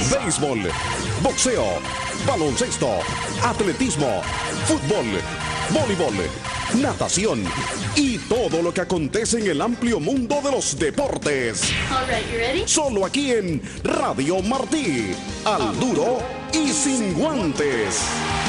béisbol, boxeo, baloncesto, atletismo, fútbol, voleibol, natación y todo lo que acontece en el amplio mundo de los deportes. All right, you ready? Solo aquí en Radio Martí, al duro y sin guantes.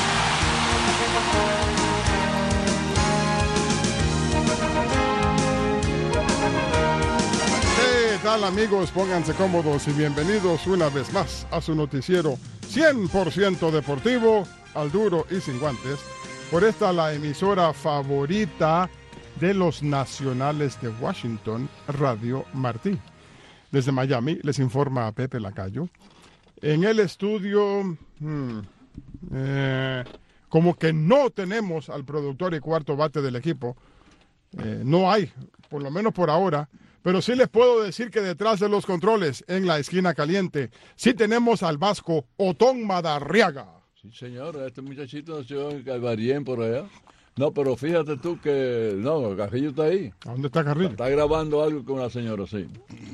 ¿Qué tal, amigos? Pónganse cómodos y bienvenidos una vez más a su noticiero 100% deportivo, al duro y sin guantes, por esta la emisora favorita de los nacionales de Washington, Radio Martí. Desde Miami les informa Pepe Lacayo. En el estudio, como que no tenemos al productor y cuarto bate del equipo. No hay, por lo menos por ahora. Pero sí les puedo decir que detrás de los controles, en la esquina caliente, sí tenemos al vasco Otón Madarriaga. Sí, señor, este muchachito nació en Calvarien por allá. No, pero fíjate tú que, no, Carrillo está ahí. ¿A dónde está Carrillo? Está grabando algo con la señora, sí.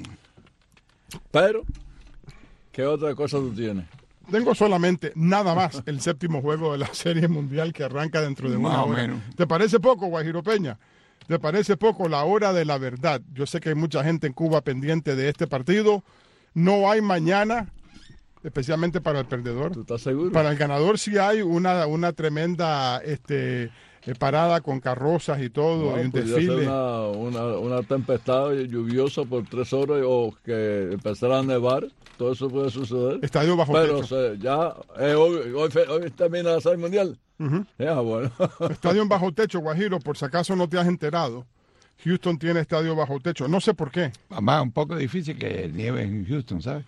Pero, ¿qué otra cosa tú tienes? Tengo solamente, nada más, el séptimo juego de la Serie Mundial que arranca dentro de una hora. Menos. ¿Te parece poco, Guajiro Peña? ¿Te parece poco? La hora de la verdad. Yo sé que hay mucha gente en Cuba pendiente de este partido. No hay mañana, especialmente para el perdedor. ¿Tú estás seguro? Para el ganador sí hay una tremenda parada con carrozas y todo, y un desfile. Una tempestad lluviosa por 3 horas o que empezara a nevar. Todo eso puede suceder. Estadio bajo techo. Pero ya hoy termina la Serie Mundial. Ya, bueno. Estadio en bajo techo, Guajiro, por si acaso no te has enterado. Houston tiene estadio bajo techo. No sé por qué. Mamá, un poco difícil que nieve en Houston, ¿sabes?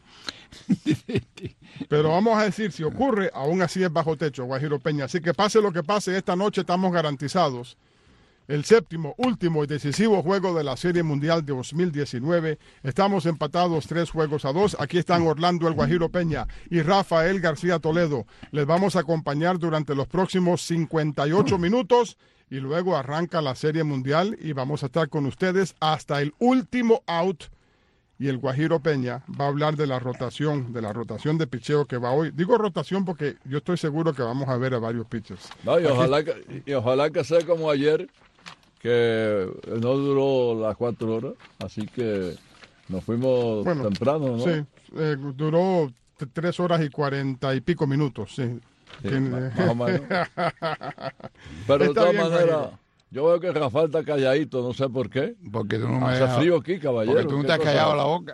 Pero vamos a decir, si ocurre, aún así es bajo techo, Guajiro Peña. Así que pase lo que pase, esta noche estamos garantizados. El séptimo, último y decisivo juego de la Serie Mundial de 2019. Estamos empatados 3-2. Aquí están Orlando El Guajiro Peña y Rafael García Toledo. Les vamos a acompañar durante los próximos 58 minutos y luego arranca la Serie Mundial y vamos a estar con ustedes hasta el último out. Y el Guajiro Peña va a hablar de la rotación de picheo que va hoy. Digo rotación porque yo estoy seguro que vamos a ver a varios pitchers. No, y ojalá que sea como ayer, que no duró las 4 horas, así que nos fuimos temprano, ¿no? Sí, duró 3 horas y 40 y pico minutos, sí. Sí, más o menos. Pero de todas maneras, yo veo que Rafael está calladito, no sé por qué. Porque tú no me hace frío aquí, caballero. Porque tú no te has callado la boca.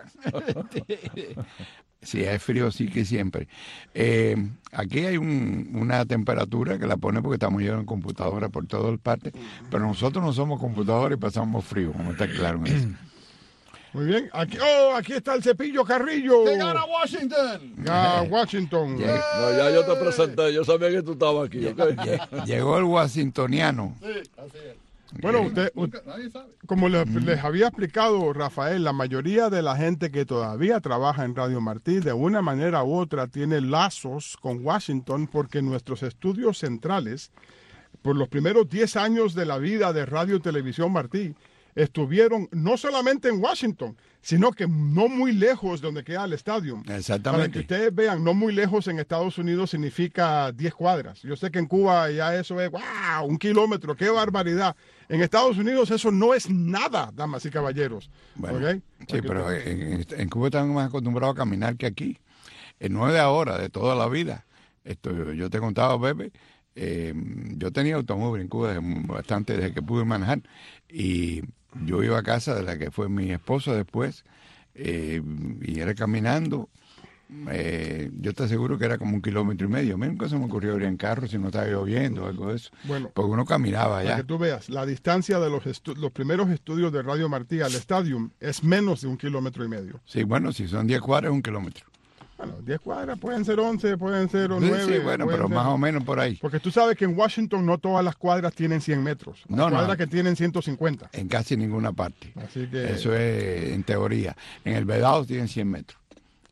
Sí, es frío, sí que siempre. Aquí hay una temperatura que la pone porque estamos llenos de computadoras por todas partes, pero nosotros no somos computadores y pasamos frío, como está claro en eso. Muy bien, aquí está el Cepillo Carrillo. ¡Que gana Washington! Washington. No, ya yo te presenté, yo sabía que tú estabas aquí. Llegó el washingtoniano. Sí, así es. Bueno, usted nadie sabe. Como les había explicado Rafael, la mayoría de la gente que todavía trabaja en Radio Martí, de una manera u otra, tiene lazos con Washington porque nuestros estudios centrales, por los primeros 10 años de la vida de Radio y Televisión Martí, estuvieron no solamente en Washington, sino que no muy lejos de donde queda el estadio. Exactamente. Para que ustedes vean, no muy lejos en Estados Unidos significa 10 cuadras. Yo sé que en Cuba ya eso es, ¡wow!, 1 kilómetro, ¡qué barbaridad! En Estados Unidos eso no es nada, damas y caballeros. Bueno, ¿Okay? Sí, pero en Cuba están más acostumbrados a caminar que aquí. No es de ahora, de toda la vida. Yo te contaba, Pepe, yo tenía automóvil en Cuba bastante desde que pude manejar y yo iba a casa de la que fue mi esposa después y era caminando. Yo te aseguro que era como 1,5 kilómetros. A mí nunca se me ocurrió ir en carro si no estaba lloviendo o algo de eso. Bueno, porque uno caminaba allá. Para que tú veas, la distancia de los primeros estudios de Radio Martí al estadio es menos de 1,5 kilómetros. Sí, bueno, si son 10 cuadras, 1 kilómetro. Bueno, 10 cuadras, pueden ser 11, pueden ser 9. Sí, bueno, pero más o menos por ahí. Porque tú sabes que en Washington no todas las cuadras tienen 100 metros. Hay cuadras que tienen 150. En casi ninguna parte. Así que... Eso es en teoría. En el Vedado tienen 100 metros.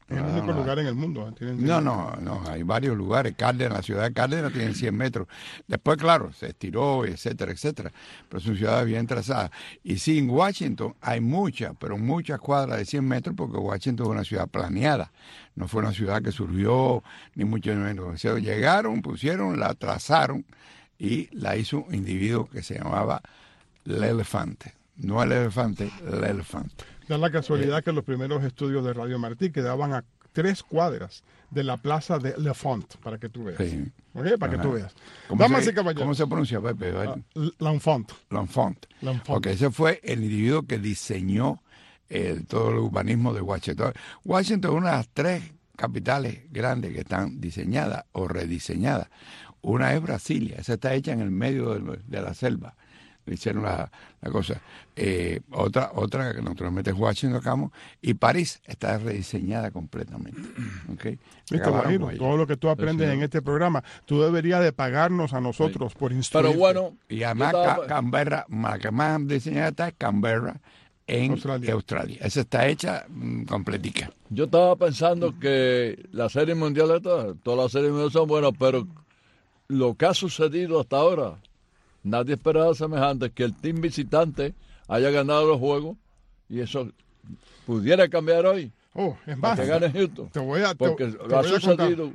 Es el único lugar en el mundo. No, hay varios lugares. Cárdenas, la ciudad de Cárdenas tiene 100 metros. Después, claro, se estiró, etcétera, etcétera. Pero es una ciudad bien trazada. Y sí, en Washington hay muchas cuadras de 100 metros porque Washington es una ciudad planeada. No fue una ciudad que surgió, ni mucho menos. O sea, llegaron, pusieron, la trazaron y la hizo un individuo que se llamaba el Elefante. No el elefante, el elefante. Da la casualidad que los primeros estudios de Radio Martí quedaban a 3 cuadras de la plaza de L'Enfant, para que tú veas. Sí. ¿Okay? Para que tú veas. Damas y caballeros. ¿Cómo se pronuncia, Pepe? L'Enfant. L'Enfant. Porque ese fue el individuo que diseñó todo el urbanismo de Washington. Washington es una de las 3 capitales grandes que están diseñadas o rediseñadas. Una es Brasilia, esa está hecha en el medio de la selva. Le hicieron la cosa. Otra que naturalmente es Washington, acá, y París está rediseñada completamente. ¿Okay? Listo, Guajiro, todo lo que tú aprendes en este programa, tú deberías de pagarnos a nosotros por instruir. Pero bueno, y además Canberra, la que más diseñada está es Canberra en Australia. Esa está hecha completica. Yo estaba pensando que la serie mundial, todas las series mundiales son buenas, pero lo que ha sucedido hasta ahora, nadie esperaba semejante, que el team visitante haya ganado los juegos y eso pudiera cambiar hoy. Es más, que gane Houston. Porque te ha voy a sucedido.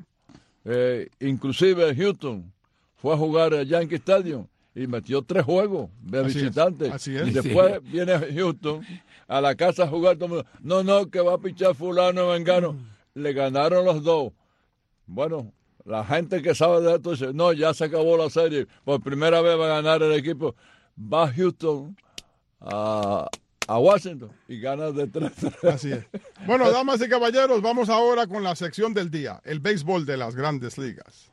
Inclusive Houston fue a jugar a Yankee Stadium y metió 3 juegos de visitante. Así es. Y después viene Houston a la casa a jugar. Todo el mundo, no, que va a pichar fulano, vengano. Le ganaron los 2. Bueno, la gente que sabe de esto dice, no, ya se acabó la serie. Por primera vez va a ganar el equipo. Va Houston a Washington y gana de 3-3. Así es. Bueno, damas y caballeros, vamos ahora con la sección del día, el béisbol de las grandes ligas.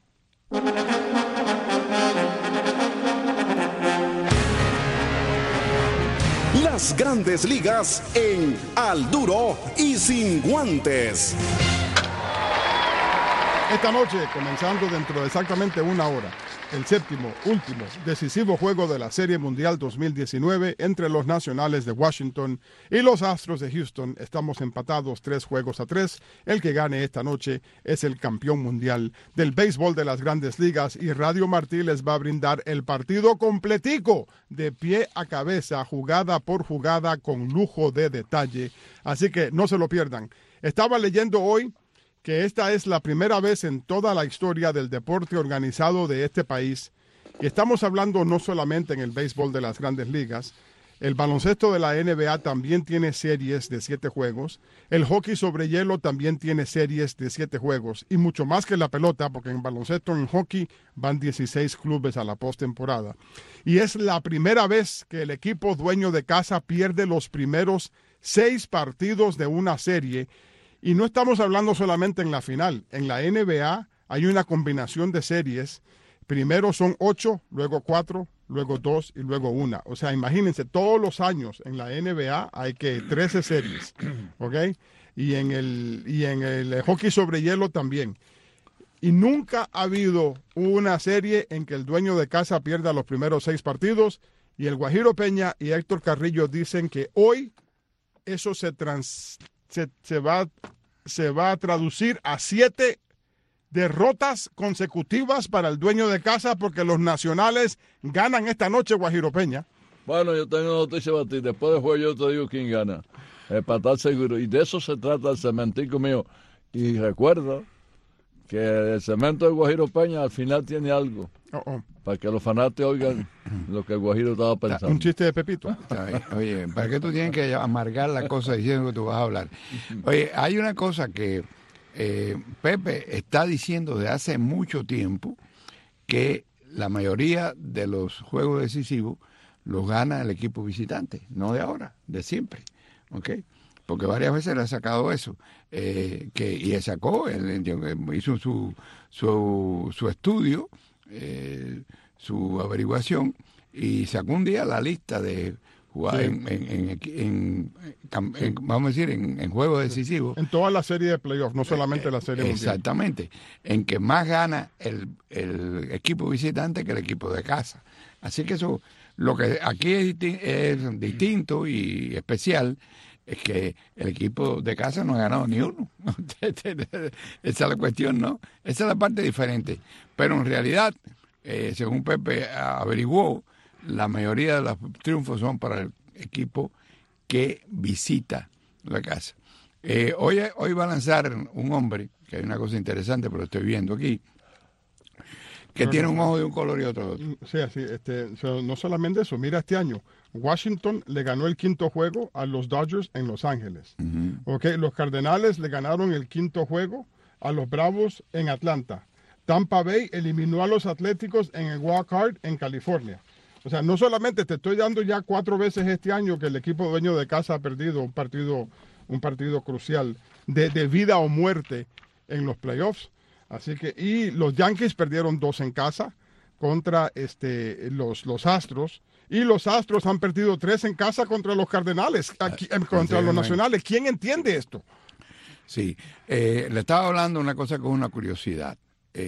Las grandes ligas en Al Duro y Sin Guantes. Esta noche, comenzando dentro de exactamente 1 hora, el séptimo, último, decisivo juego de la Serie Mundial 2019 entre los Nacionales de Washington y los Astros de Houston. Estamos empatados 3-3. El que gane esta noche es el campeón mundial del béisbol de las grandes ligas y Radio Martí les va a brindar el partido completico, de pie a cabeza, jugada por jugada, con lujo de detalle. Así que no se lo pierdan. Estaba leyendo hoy que esta es la primera vez en toda la historia del deporte organizado de este país, y estamos hablando no solamente en el béisbol de las grandes ligas, el baloncesto de la NBA también tiene series de 7 juegos, el hockey sobre hielo también tiene series de 7 juegos, y mucho más que la pelota, porque en baloncesto, en hockey, van 16 clubes a la postemporada. Y es la primera vez que el equipo dueño de casa pierde los primeros 6 partidos de una serie. Y no estamos hablando solamente en la final. En la NBA hay una combinación de series. Primero son 8, luego 4, luego 2 y luego 1. O sea, imagínense, todos los años en la NBA hay que 13 series, ¿ok? Y en el hockey sobre hielo también. Y nunca ha habido una serie en que el dueño de casa pierda los primeros 6 partidos. Y el Guajiro Peña y Héctor Carrillo dicen que hoy eso se va a traducir a 7 derrotas consecutivas para el dueño de casa, porque los Nacionales ganan esta noche, Guajiro Peña. Bueno, yo tengo una noticia para ti. Después del juego yo te digo quién gana, para estar seguro. Y de eso se trata el cementico mío. Y recuerda que el cemento de Guajiro Peña al final tiene algo. Para que los fanáticos oigan lo que el Guajiro estaba pensando. Un chiste de Pepito. Oye, ¿para qué tú tienes que amargar la cosa diciendo que tú vas a hablar? Oye, hay una cosa que Pepe está diciendo desde hace mucho tiempo, que la mayoría de los juegos decisivos los gana el equipo visitante, no de ahora, de siempre, ¿ok? Porque varias veces le ha sacado eso, y él sacó, hizo su estudio, su averiguación, y sacó un día la lista de jugar vamos a decir, en juegos decisivos. En toda la serie de playoffs, no solamente la serie mundial. Exactamente, en que más gana el equipo visitante que el equipo de casa. Así que eso, lo que aquí es distinto y especial, es que el equipo de casa no ha ganado ni uno. Esa es la cuestión, ¿no? Esa es la parte diferente. Pero en realidad, según Pepe averiguó, la mayoría de los triunfos son para el equipo que visita la casa. Hoy va a lanzar un hombre, que hay una cosa interesante, pero lo estoy viendo aquí, que tiene un ojo de un color y otro de otro. Sí, así, no solamente eso, mira este año, Washington le ganó el quinto juego a los Dodgers en Los Ángeles. Okay, los Cardenales le ganaron el quinto juego a los Bravos en Atlanta. Tampa Bay eliminó a los Atléticos en el Wild Card en California. O sea, no solamente te estoy dando ya 4 veces este año que el equipo dueño de casa ha perdido un partido crucial de vida o muerte en los playoffs. Así que, y los Yankees perdieron 2 en casa contra los Astros, y los Astros han perdido 3 en casa contra los Cardenales, contra los Nacionales. ¿Quién entiende esto? Sí, le estaba hablando una cosa con una curiosidad.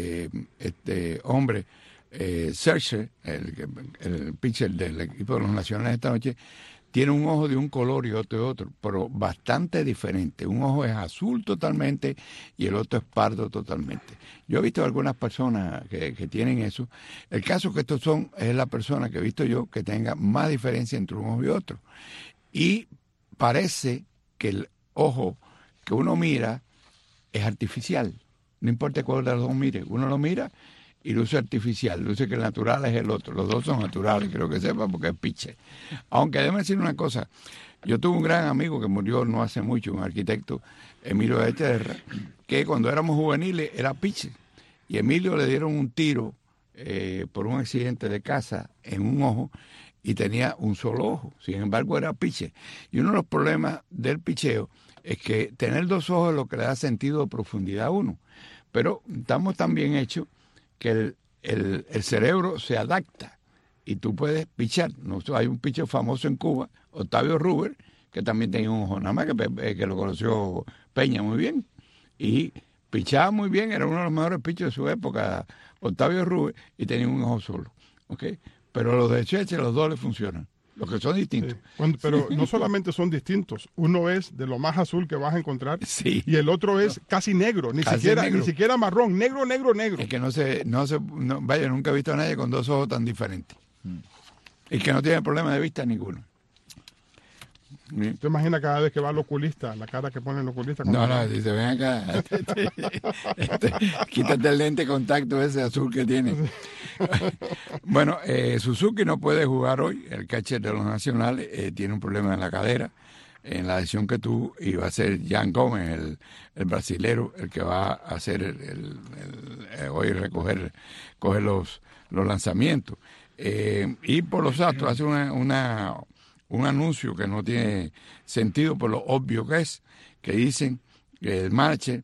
Hombre, Scherzer, el pitcher del equipo de los Nacionales esta noche, tiene un ojo de un color y otro de otro, pero bastante diferente. Un ojo es azul totalmente y el otro es pardo totalmente. Yo he visto algunas personas que tienen eso. El caso que estos es la persona que he visto yo que tenga más diferencia entre un ojo y otro. Y parece que el ojo que uno mira es artificial. No importa cuál de los dos mire. Uno lo mira y luce artificial, luce que el natural es el otro. Los dos son naturales, creo que sepa, porque es pitcher. Aunque déjame decir una cosa, yo tuve un gran amigo que murió no hace mucho, un arquitecto, Emilio de Terra, que cuando éramos juveniles era pitcher. Y a Emilio le dieron un tiro por un accidente de casa en un ojo y tenía un solo ojo. Sin embargo, era pitcher. Y uno de los problemas del picheo es que tener 2 ojos es lo que le da sentido de profundidad a uno. Pero estamos tan bien hechos que el cerebro se adapta y tú puedes pichar. ¿No? Hay un pitcher famoso en Cuba, Octavio Ruber, que también tenía un ojo, nada más que lo conoció Peña muy bien. Y pichaba muy bien, era uno de los mejores pitchers de su época, Octavio Ruber, y tenía un ojo solo. ¿Okay? Pero los de Scherzer, los dos le funcionan. Los que son distintos. Sí. Pero no solamente son distintos. Uno es de lo más azul que vas a encontrar, sí, y el otro es casi negro, ni siquiera marrón, negro. Es que vaya, nunca he visto a nadie con 2 ojos tan diferentes. Y que no tiene problema de vista ninguno. ¿Te imaginas cada vez que va al oculista, la cara que pone el oculista? No, dice, ven acá, quítate el lente de contacto ese azul que tiene. Bueno, Suzuki no puede jugar hoy, el catcher de los Nacionales, tiene un problema en la cadera, en la lesión que tuvo, y va a ser Jan Gómez, el brasilero, el que va a hacer hoy coger los lanzamientos. Y por los Astros hace un anuncio que no tiene sentido por lo obvio que es, que dicen que el manager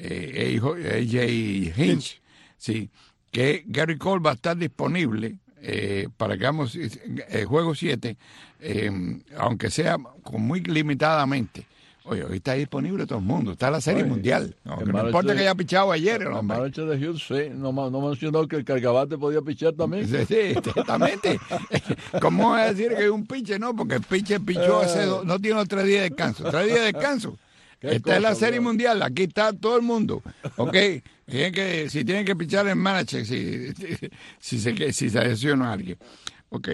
AJ Hinch, sí, que Gary Cole va a estar disponible para que hagamos juego 7, aunque sea muy limitadamente. Oye, hoy está disponible todo el mundo, está la Serie Mundial. No importa que haya pichado ayer. El manager de Houston, sí, no mencionó que el Cargabate podía pichar también. Sí, exactamente. ¿Cómo vas a decir que hay un pitcher? No, porque el pitcher pichó no tiene los 3 días de descanso. 3 días de descanso. Esta es la Serie Mundial, aquí está todo el mundo. ¿Ok? Si tienen que pichar el manager, si se lesiona a alguien. Ok.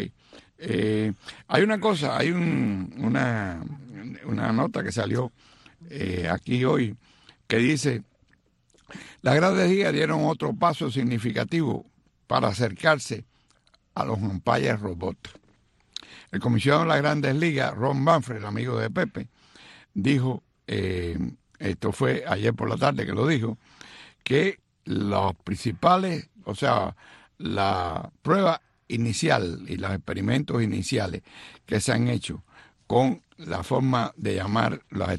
Hay una cosa, hay una nota que salió aquí hoy que dice: las Grandes Ligas dieron otro paso significativo para acercarse a los umpires robots. El comisionado de las Grandes Ligas, Ron Manfred, amigo de Pepe, dijo, esto fue ayer por la tarde que lo dijo, que los principales, o sea, la prueba inicial y los experimentos iniciales que se han hecho con la forma de llamar los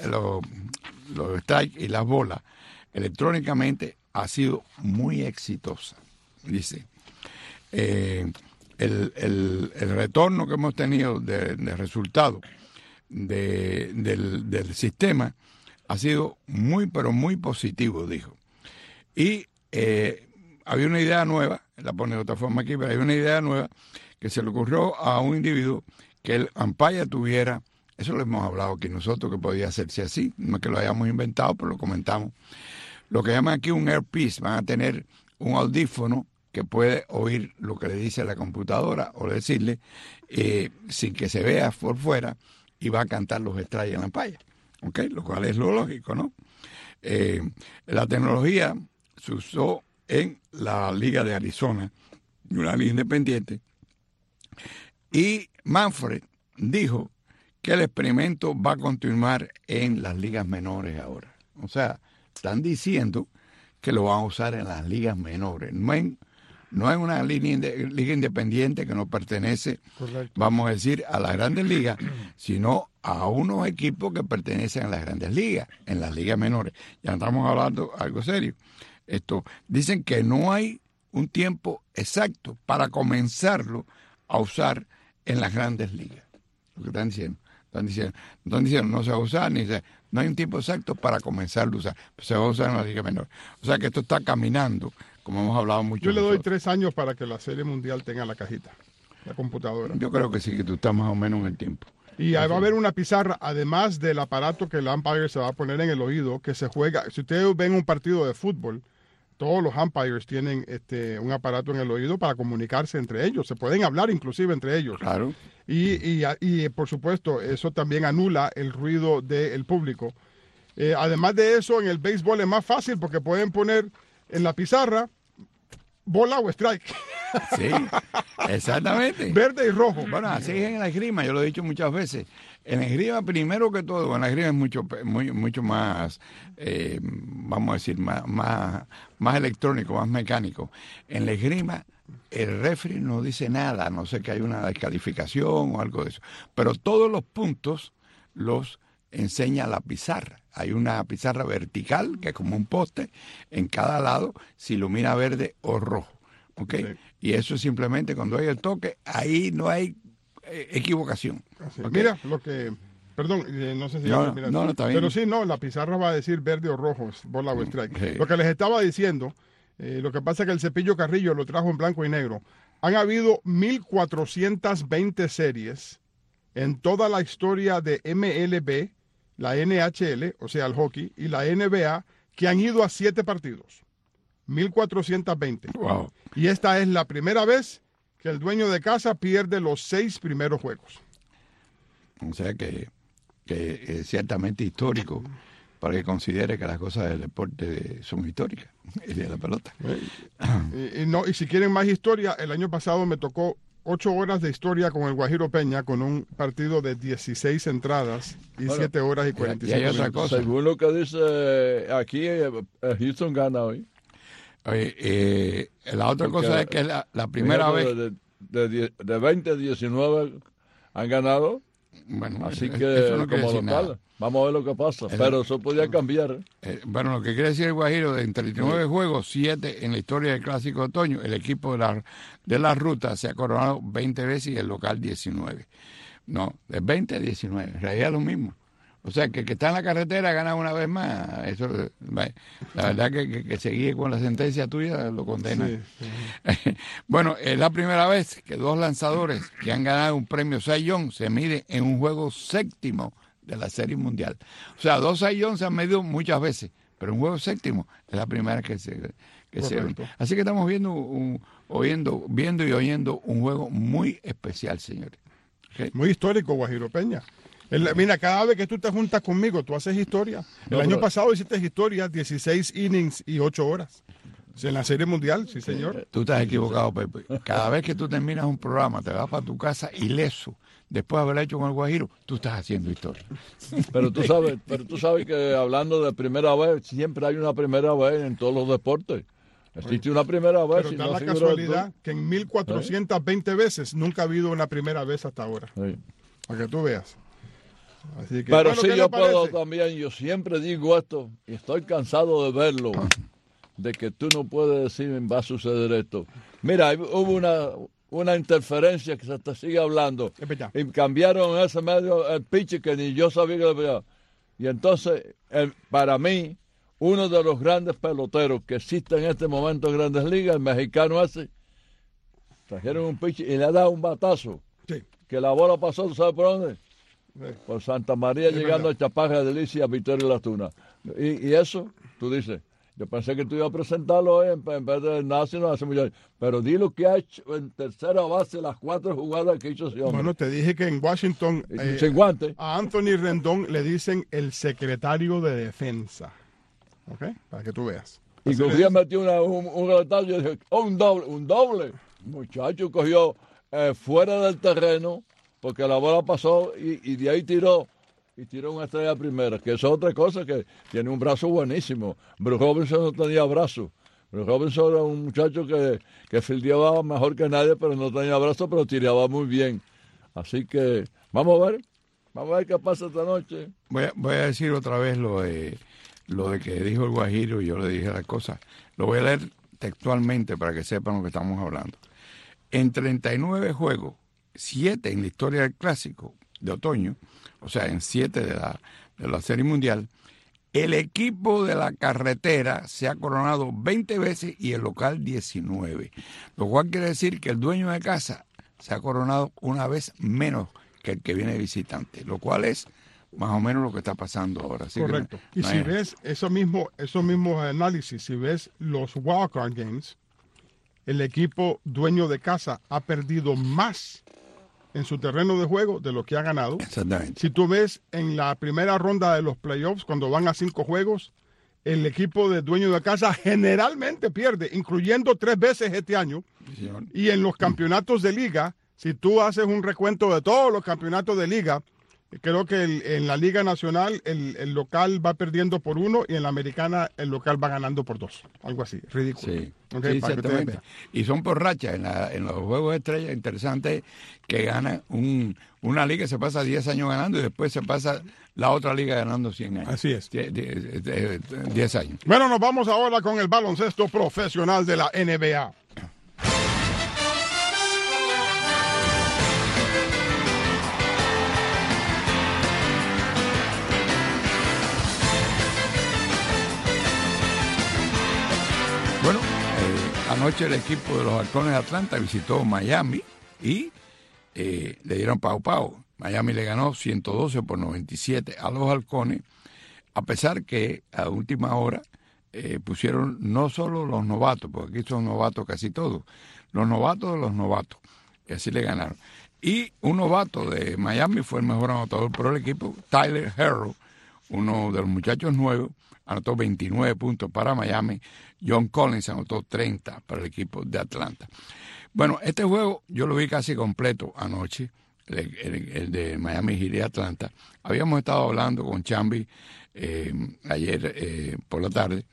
strikes y las bolas electrónicamente ha sido muy exitosa. Dice, el retorno que hemos tenido de resultado del sistema ha sido muy, pero muy positivo, dijo. Y había una idea nueva, la pone de otra forma aquí, pero hay una idea nueva que se le ocurrió a un individuo que el umpire tuviera Eso lo hemos hablado aquí nosotros, que podía hacerse así. No es que lo hayamos inventado, pero lo comentamos. Lo que llaman aquí un earpiece, van a tener un audífono que puede oír lo que le dice la computadora o decirle sin que se vea por fuera, y va a cantar los strikes en la pantalla, ¿ok? Lo cual es lo lógico, ¿no? La tecnología se usó en la Liga de Arizona, una liga independiente, y Manfred dijo que el experimento va a continuar en las ligas menores ahora. O sea, están diciendo que lo van a usar en las ligas menores, no en una liga independiente que no pertenece, correcto, vamos a decir, a las grandes ligas, sino a unos equipos que pertenecen a las grandes ligas, en las ligas menores. Ya estamos hablando algo serio. Dicen que no hay un tiempo exacto para comenzarlo a usar en las grandes ligas. Lo que están diciendo. Están diciendo, no se va a usar, no hay un tiempo exacto para comenzarlo a usar. Se va a usar en la liga menor. O sea que esto está caminando, como hemos hablado mucho. Yo le doy 3 años para que la Serie Mundial tenga la cajita, la computadora. Yo creo que sí, que tú estás más o menos en el tiempo. Y ahí va a haber una pizarra, además del aparato que el umpire se va a poner en el oído, que se juega. Si ustedes ven un partido de fútbol, todos los umpires tienen un aparato en el oído para comunicarse entre ellos. Se pueden hablar inclusive entre ellos. Claro. Y por supuesto, eso también anula el ruido del público. Además de eso, en el béisbol es más fácil porque pueden poner en la pizarra bola o strike. Sí, exactamente. Verde y rojo. Bueno, así es en la esgrima, yo lo he dicho muchas veces. En la esgrima, primero que todo, en la esgrima es mucho más, vamos a decir, más electrónico, más mecánico. En la esgrima, el referee no dice nada, no sé que hay una descalificación o algo de eso. Pero todos los puntos los enseña la pizarra. Hay una pizarra vertical, que es como un poste, en cada lado se ilumina verde o rojo. ¿Ok? Sí. Y eso es simplemente cuando hay el toque, ahí no hay equivocación. ¿Okay? Mira, lo que... Perdón, no sé si... No, está bien. Pero sí, no, la pizarra va a decir verde o rojo, bola o strike. Sí. Lo que les estaba diciendo, lo que pasa es que el Cepillo Carrillo lo trajo en blanco y negro. Han habido 1,420 series en toda la historia de MLB, la NHL, o sea, el hockey, y la NBA, que han ido a 7 partidos. 1,420. Wow. Y esta es la primera vez que el dueño de casa pierde los 6 primeros juegos. O sea que es ciertamente histórico para que considere que las cosas del deporte son históricas, y de la pelota. Y si quieren más historia, el año pasado me tocó 8 horas de historia con el Guajiro Peña, con un partido de 16 entradas y 7 horas y 45 minutos. Otra cosa. Según lo que dice aquí, Houston gana hoy. Oye, la otra cosa es que la primera vez... De 20 a 19 han ganado. Bueno, así que no como local, nada. Vamos a ver lo que pasa. Pero eso podía cambiar. Bueno, lo que quiere decir el Guajiro, de 39 juegos, 7 en la historia del Clásico de Otoño, el equipo de la ruta se ha coronado 20 veces y el local 19. No, de 20 a 19, en realidad es lo mismo. O sea, que el que está en la carretera gana una vez más. Eso, la verdad que seguir con la sentencia tuya lo condena. Sí, sí. Bueno, es la primera vez que 2 lanzadores que han ganado un premio Cy Young se miden en un juego séptimo de la Serie Mundial. O sea, 2 Cy Young se han medido muchas veces, pero un juego séptimo es la primera que se ve. Así que estamos viendo y oyendo un juego muy especial, señores. ¿Okay? Muy histórico, Guajiro Peña. Mira, cada vez que tú te juntas conmigo, tú haces historia. El año pasado hiciste historia, 16 innings y 8 horas. En la Serie Mundial, sí, señor. Tú estás equivocado, Pepe. Cada vez que tú terminas un programa, te vas para tu casa ileso, después de haberlo hecho con el Guajiro, tú estás haciendo historia. Pero tú sabes que hablando de primera vez, siempre hay una primera vez en todos los deportes. Existe una primera vez. Pero da la casualidad que en 1,420 veces nunca ha habido una primera vez hasta ahora. Sí. Para que tú veas. Así que, pero bueno, sí, yo puedo también, yo siempre digo esto, y estoy cansado de verlo, de que tú no puedes decir va a suceder esto. Mira, hubo una interferencia que se te sigue hablando, y cambiaron en ese medio el pitch que ni yo sabía que había. Y entonces, para mí, uno de los grandes peloteros que existen en este momento en Grandes Ligas, el mexicano ese, trajeron un pitch y le ha dado un batazo, sí, que la bola pasó, ¿tú sabes por dónde? por Santa María, Es llegando verdad. a Chapaja, Delicia, Victoria y La Tuna. Y eso, tú dices, yo pensé que tú ibas a presentarlo hoy en vez de Nacional hace mucho años. Pero di lo que ha hecho en tercera base, las 4 jugadas que hizo ese hombre. Bueno, te dije que en Washington Sin guante. a Anthony Rendón le dicen el secretario de defensa. ¿Ok? Para que tú veas. Y Así le cogía, dicen. metió un retazo y yo dije, oh, un doble. Muchacho cogió fuera del terreno, porque la bola pasó y de ahí tiró una estrella primera, que es otra cosa, que tiene un brazo buenísimo. Bruce Robinson no tenía brazo. Bruce Robinson era un muchacho que fildeaba mejor que nadie, pero no tenía brazo, pero tiraba muy bien. Así que vamos a ver qué pasa esta noche. Voy a decir otra vez lo de que dijo el Guajiro, y yo le dije las cosas. Lo voy a leer textualmente para que sepan lo que estamos hablando. En 39 juegos, 7 en la historia del Clásico de otoño, o sea, en 7 de la Serie Mundial, el equipo de la carretera se ha coronado 20 veces y el local 19. Lo cual quiere decir que el dueño de casa se ha coronado una vez menos que el que viene visitante, lo cual es más o menos lo que está pasando ahora. Así Correcto. Que Y si ves esos mismos análisis, si ves los wildcard games, el equipo dueño de casa ha perdido más en su terreno de juego de lo que ha ganado. Exactamente. Si tú ves en la primera ronda de los playoffs, cuando van a 5 juegos, el equipo de dueño de casa generalmente pierde, incluyendo 3 veces este año. Sí, señor. Y en los campeonatos de liga, si tú haces un recuento de todos los campeonatos de liga, creo que en la Liga Nacional el local va perdiendo por 1 y en la Americana el local va ganando por 2. Algo así, ridículo. Sí, Ok, sí, para que te exactamente. veas. Y son por racha. En los juegos de estrella, interesante que gana una liga, se pasa 10 años ganando y después se pasa la otra liga ganando 100 años. Así es. 10 años. Bueno, nos vamos ahora con el baloncesto profesional de la NBA. Bueno, anoche el equipo de los Halcones de Atlanta visitó Miami y le dieron pau. Miami le ganó 112-97 a los Halcones, a pesar que a última hora pusieron no solo los novatos, porque aquí son novatos casi todos, los novatos de los novatos, y así le ganaron. Y un novato de Miami fue el mejor anotador por el equipo, Tyler Herro, uno de los muchachos nuevos, anotó 29 puntos para Miami. John Collins anotó 30 para el equipo de Atlanta. Bueno, este juego yo lo vi casi completo anoche, el de Miami Heat y Atlanta. Habíamos estado hablando con Chambi ayer por la tarde,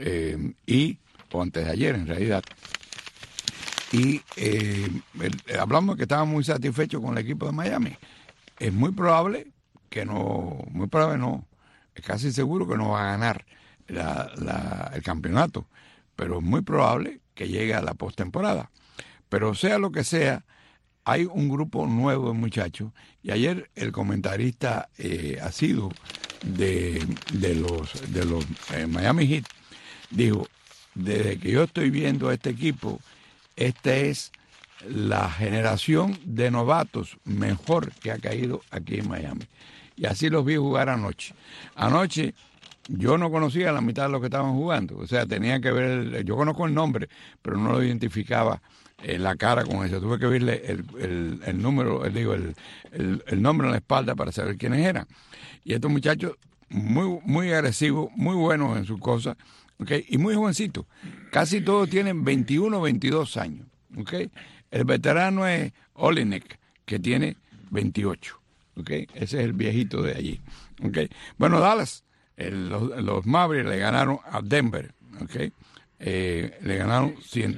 o antes de ayer en realidad, y hablamos que estábamos muy satisfechos con el equipo de Miami. Es muy probable que no, es casi seguro que no va a ganar el campeonato, pero es muy probable que llegue a la postemporada. Pero sea lo que sea, hay un grupo nuevo de muchachos, y ayer el comentarista asiduo de los Miami Heat dijo: desde que yo estoy viendo a este equipo, esta es la generación de novatos mejor que ha caído aquí en Miami. Y así los vi jugar anoche. Anoche yo no conocía la mitad de los que estaban jugando. O sea, tenía que ver, yo conozco el nombre, pero no lo identificaba la cara con eso. Tuve que verle el número, el nombre en la espalda para saber quiénes eran. Y estos muchachos muy, muy agresivos, muy buenos en sus cosas, ¿okay? Y muy jovencitos. Casi todos tienen 21, 22 años. ¿Okay? El veterano es Olenek, que tiene 28. ¿Okay? Ese es el viejito de allí. ¿Okay? Bueno, Dallas, los Mavericks le ganaron a Denver. ¿Okay? Le ganaron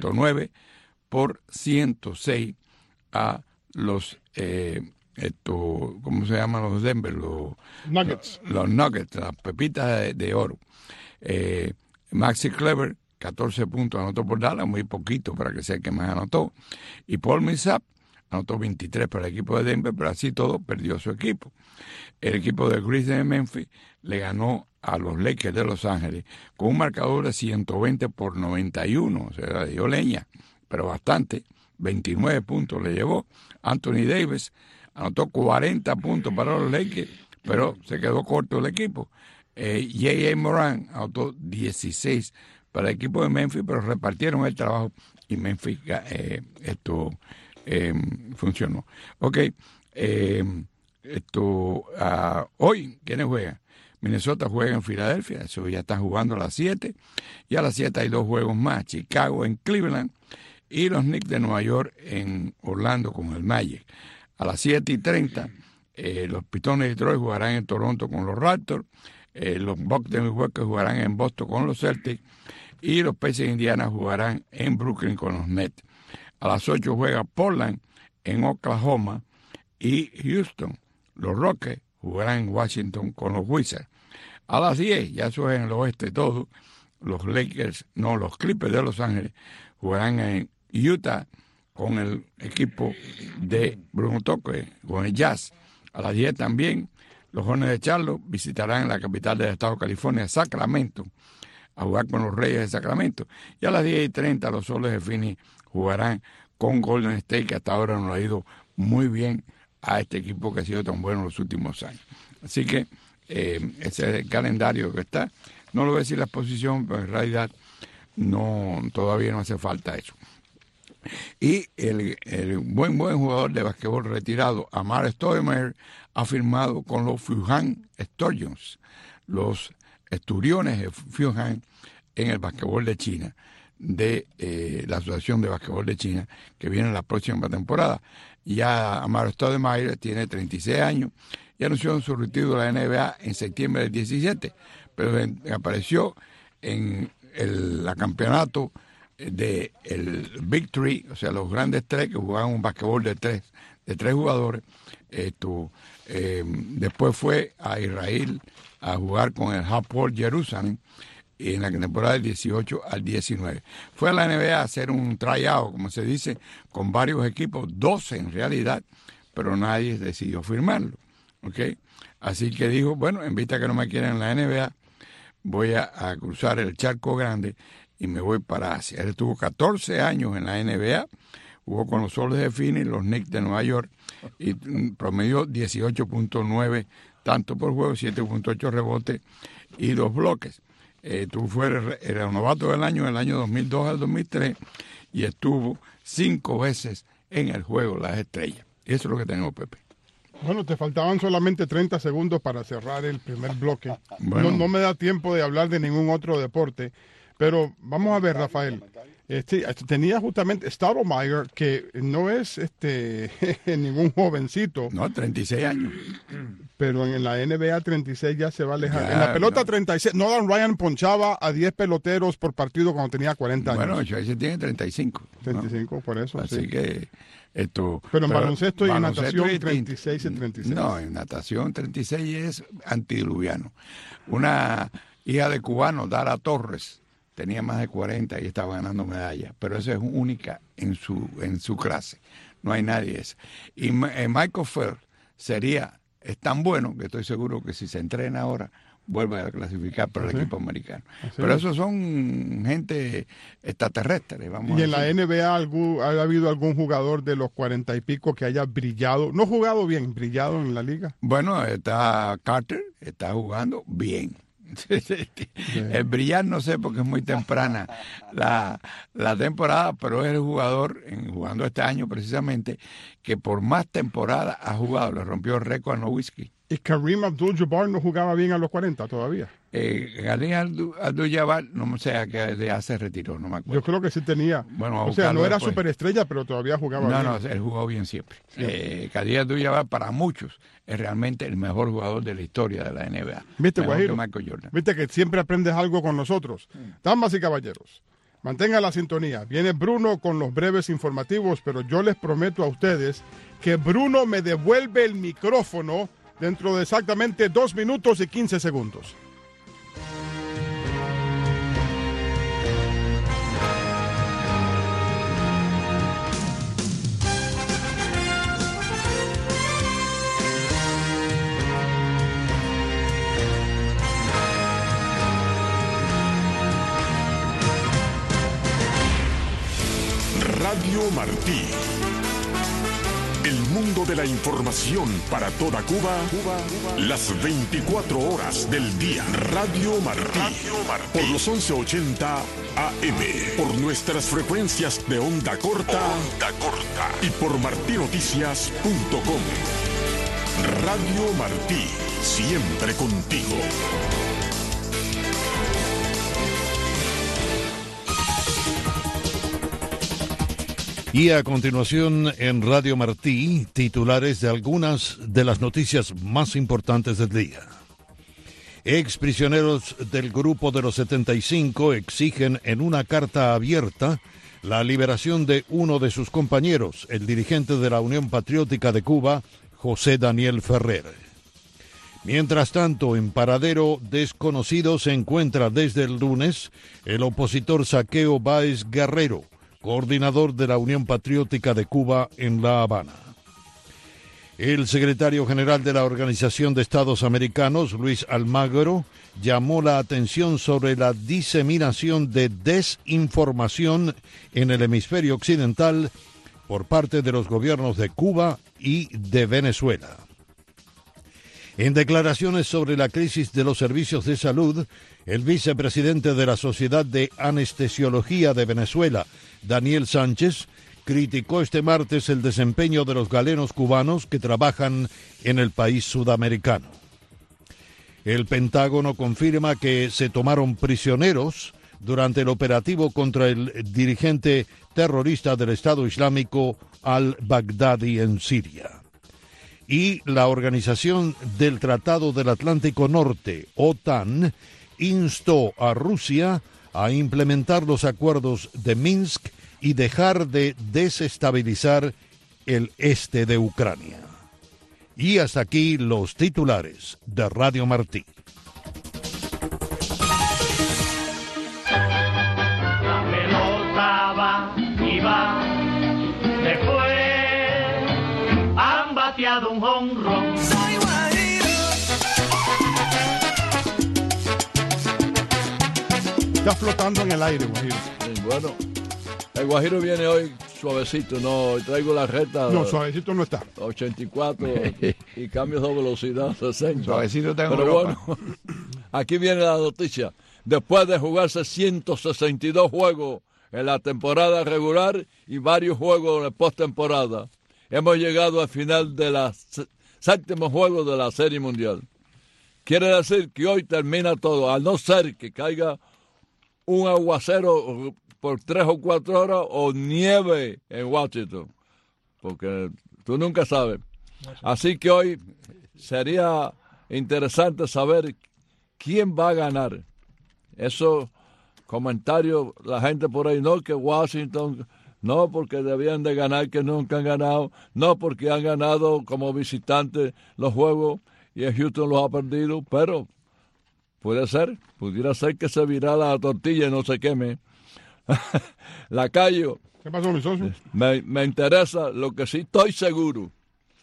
109-106 a los, ¿cómo se llaman los Denver? Los Nuggets. Los Nuggets, las pepitas de oro. Maxi Kleber, 14 puntos anotó por Dallas, muy poquito para que sea el que más anotó. Y Paul Millsap anotó 23 para el equipo de Denver, pero así todo perdió su equipo. El equipo de Grizzlies de Memphis le ganó a los Lakers de Los Ángeles con un marcador de 120-91, o sea, le dio leña, pero bastante, 29 puntos le llevó. Anthony Davis anotó 40 puntos para los Lakers, pero se quedó corto el equipo. J.A. Moran anotó 16 para el equipo de Memphis, pero repartieron el trabajo y Memphis funcionó. Ok, hoy, ¿quiénes juegan? Minnesota juega en Filadelfia, eso ya está jugando a las 7, y a las 7 hay 2 juegos más, Chicago en Cleveland y los Knicks de Nueva York en Orlando con el Magic. A las 7:30 los Pistones de Detroit jugarán en Toronto con los Raptors, los Bucks de Milwaukee jugarán en Boston con los Celtics y los Pacers de Indiana jugarán en Brooklyn con los Nets. A las 8 juega Portland en Oklahoma y Houston. Los Rockets jugarán en Washington con los Wizards. A las 10, ya eso es en el oeste todo, los Clippers de Los Ángeles jugarán en Utah con el equipo de Bruno Toque, con el Jazz. A las 10 también, los Hornets de Charlotte visitarán la capital del estado de California, Sacramento, a jugar con los Reyes de Sacramento. Y a las 10:30 los Soles de Phoenix jugarán con Golden State, que hasta ahora nos ha ido muy bien a este equipo que ha sido tan bueno en los últimos años. Así que ese es el calendario que está. No lo voy a decir la posición, pero en realidad todavía no hace falta eso. Y el buen jugador de basquetbol retirado, Amar Stoudemire, ha firmado con los Fujian Sturgeons, los Esturiones de Fujian en el basquetbol de China, de la Asociación de Basquetbol de China, que viene la próxima temporada. Ya Amar Stoudemire tiene 36 años y anunció su retiro de la NBA en septiembre del 17, pero apareció en el campeonato de el Big Three, o sea, los grandes tres que jugaban un basquetbol de tres jugadores. Después fue a Israel a jugar con el Hapoel Jerusalén en la temporada del 18 al 19. Fue a la NBA a hacer un tryout, como se dice, con varios equipos, 12 en realidad, pero nadie decidió firmarlo. ¿Okay? Así que dijo, bueno, en vista que no me quieren en la NBA, voy a cruzar el charco grande y me voy para Asia. Él estuvo 14 años en la NBA, jugó con los Soles de Phoenix, los Knicks de Nueva York, y promedió 18.9 tanto por juego, 7.8 rebotes y 2 bloques. Era novato del año, en el año 2002 al 2003, y estuvo 5 veces en el juego Las Estrellas. Eso es lo que tenemos, Pepe. Bueno, te faltaban solamente 30 segundos para cerrar el primer bloque. Bueno. No me da tiempo de hablar de ningún otro deporte, pero vamos a ver, Rafael. Tenía justamente Stoudemire, que no es ningún jovencito. No, 36 años. Pero en la NBA 36 ya se va a alejar. Ya, en la pelota no. 36, Nolan Ryan ponchaba a 10 peloteros por partido cuando tenía 40 años. Bueno, Schweizer tiene 35. 35, ¿no? Por eso, Así sí. que Pero en baloncesto y en baloncesto natación y 36 y 36. No, en natación 36 es antidiluviano. Una hija de cubano, Dara Torres, tenía más de 40 y estaba ganando medallas, pero esa es única en su clase. No hay nadie ese. Y Michael Phelps es tan bueno que estoy seguro que si se entrena ahora vuelve a clasificar para el equipo americano. Pero esos son gente extraterrestre, vamos ¿Y a en la decir. NBA ha habido algún jugador de los 40 y pico que haya brillado, no jugado bien, brillado en la liga? Bueno, está Carter, está jugando bien. El brillar no sé porque es muy temprana la temporada, pero es el jugador, jugando este año precisamente, que por más temporada ha jugado, le rompió el récord a Nowitzki. ¿Y Kareem Abdul-Jabbar no jugaba bien a los 40 todavía? Kareem Abdul-Jabbar, no sé a qué edad se retiró, no me acuerdo. Yo creo que sí tenía. Bueno, o sea, no buscarlo era después. superestrella, pero todavía jugaba bien. No, él jugó bien siempre. Kareem Abdul-Jabbar para muchos es realmente el mejor jugador de la historia de la NBA. ¿Viste, Mejor Guajiro? que Michael Jordan. Viste que siempre aprendes algo con nosotros. Damas y caballeros, mantengan la sintonía. Viene Bruno con los breves informativos, pero yo les prometo a ustedes que Bruno me devuelve el micrófono dentro de exactamente 2 minutos y 15 segundos. Radio Martí. el mundo de la información para toda Cuba, las 24 horas del día. Radio Martí, por los 1180 AM, por nuestras frecuencias de onda corta, y por martinoticias.com. Radio Martí, siempre contigo. Y a continuación en Radio Martí, titulares de algunas de las noticias más importantes del día. Exprisioneros del Grupo de los 75 exigen en una carta abierta la liberación de uno de sus compañeros, el dirigente de la Unión Patriótica de Cuba, José Daniel Ferrer. Mientras tanto, en paradero desconocido se encuentra desde el lunes el opositor Zaqueo Báez Guerrero, coordinador de la Unión Patriótica de Cuba en La Habana. El secretario general de la Organización de Estados Americanos, Luis Almagro, llamó la atención sobre la diseminación de desinformación en el hemisferio occidental por parte de los gobiernos de Cuba y de Venezuela. En declaraciones sobre la crisis de los servicios de salud, el vicepresidente de la Sociedad de Anestesiología de Venezuela, Daniel Sánchez, criticó este martes el desempeño de los galenos cubanos que trabajan en el país sudamericano. El Pentágono confirma que se tomaron prisioneros durante el operativo contra el dirigente terrorista del Estado Islámico al-Baghdadi en Siria. Y la Organización del Tratado del Atlántico Norte, OTAN, instó a Rusia a implementar los acuerdos de Minsk y dejar de desestabilizar el este de Ucrania. Y hasta aquí los titulares de Radio Martí. La pelota va y va, se fue, han bateado un jonrón. Está flotando en el aire, Guajiro. Sí, bueno, el Guajiro viene hoy suavecito, no, traigo la recta. No, suavecito no está. 84 y cambios de velocidad 60. Suavecito está en Pero Europa. bueno, aquí viene la noticia. Después de jugarse 162 juegos en la temporada regular y varios juegos en postemporada, hemos llegado al final de la séptimo juego de la Serie Mundial. Quiere decir que hoy termina todo, a no ser que caiga un aguacero por 3 o 4 horas o nieve en Washington, porque tú nunca sabes. Así que hoy sería interesante saber quién va a ganar. Esos comentarios, la gente por ahí, no, que Washington, no, porque debían de ganar, que nunca han ganado, no, porque han ganado como visitantes los juegos y el Houston los ha perdido, pero pudiera ser que se virara la tortilla y no se queme. Lacayo, ¿Qué pasó, mi socio? me interesa, lo que sí estoy seguro,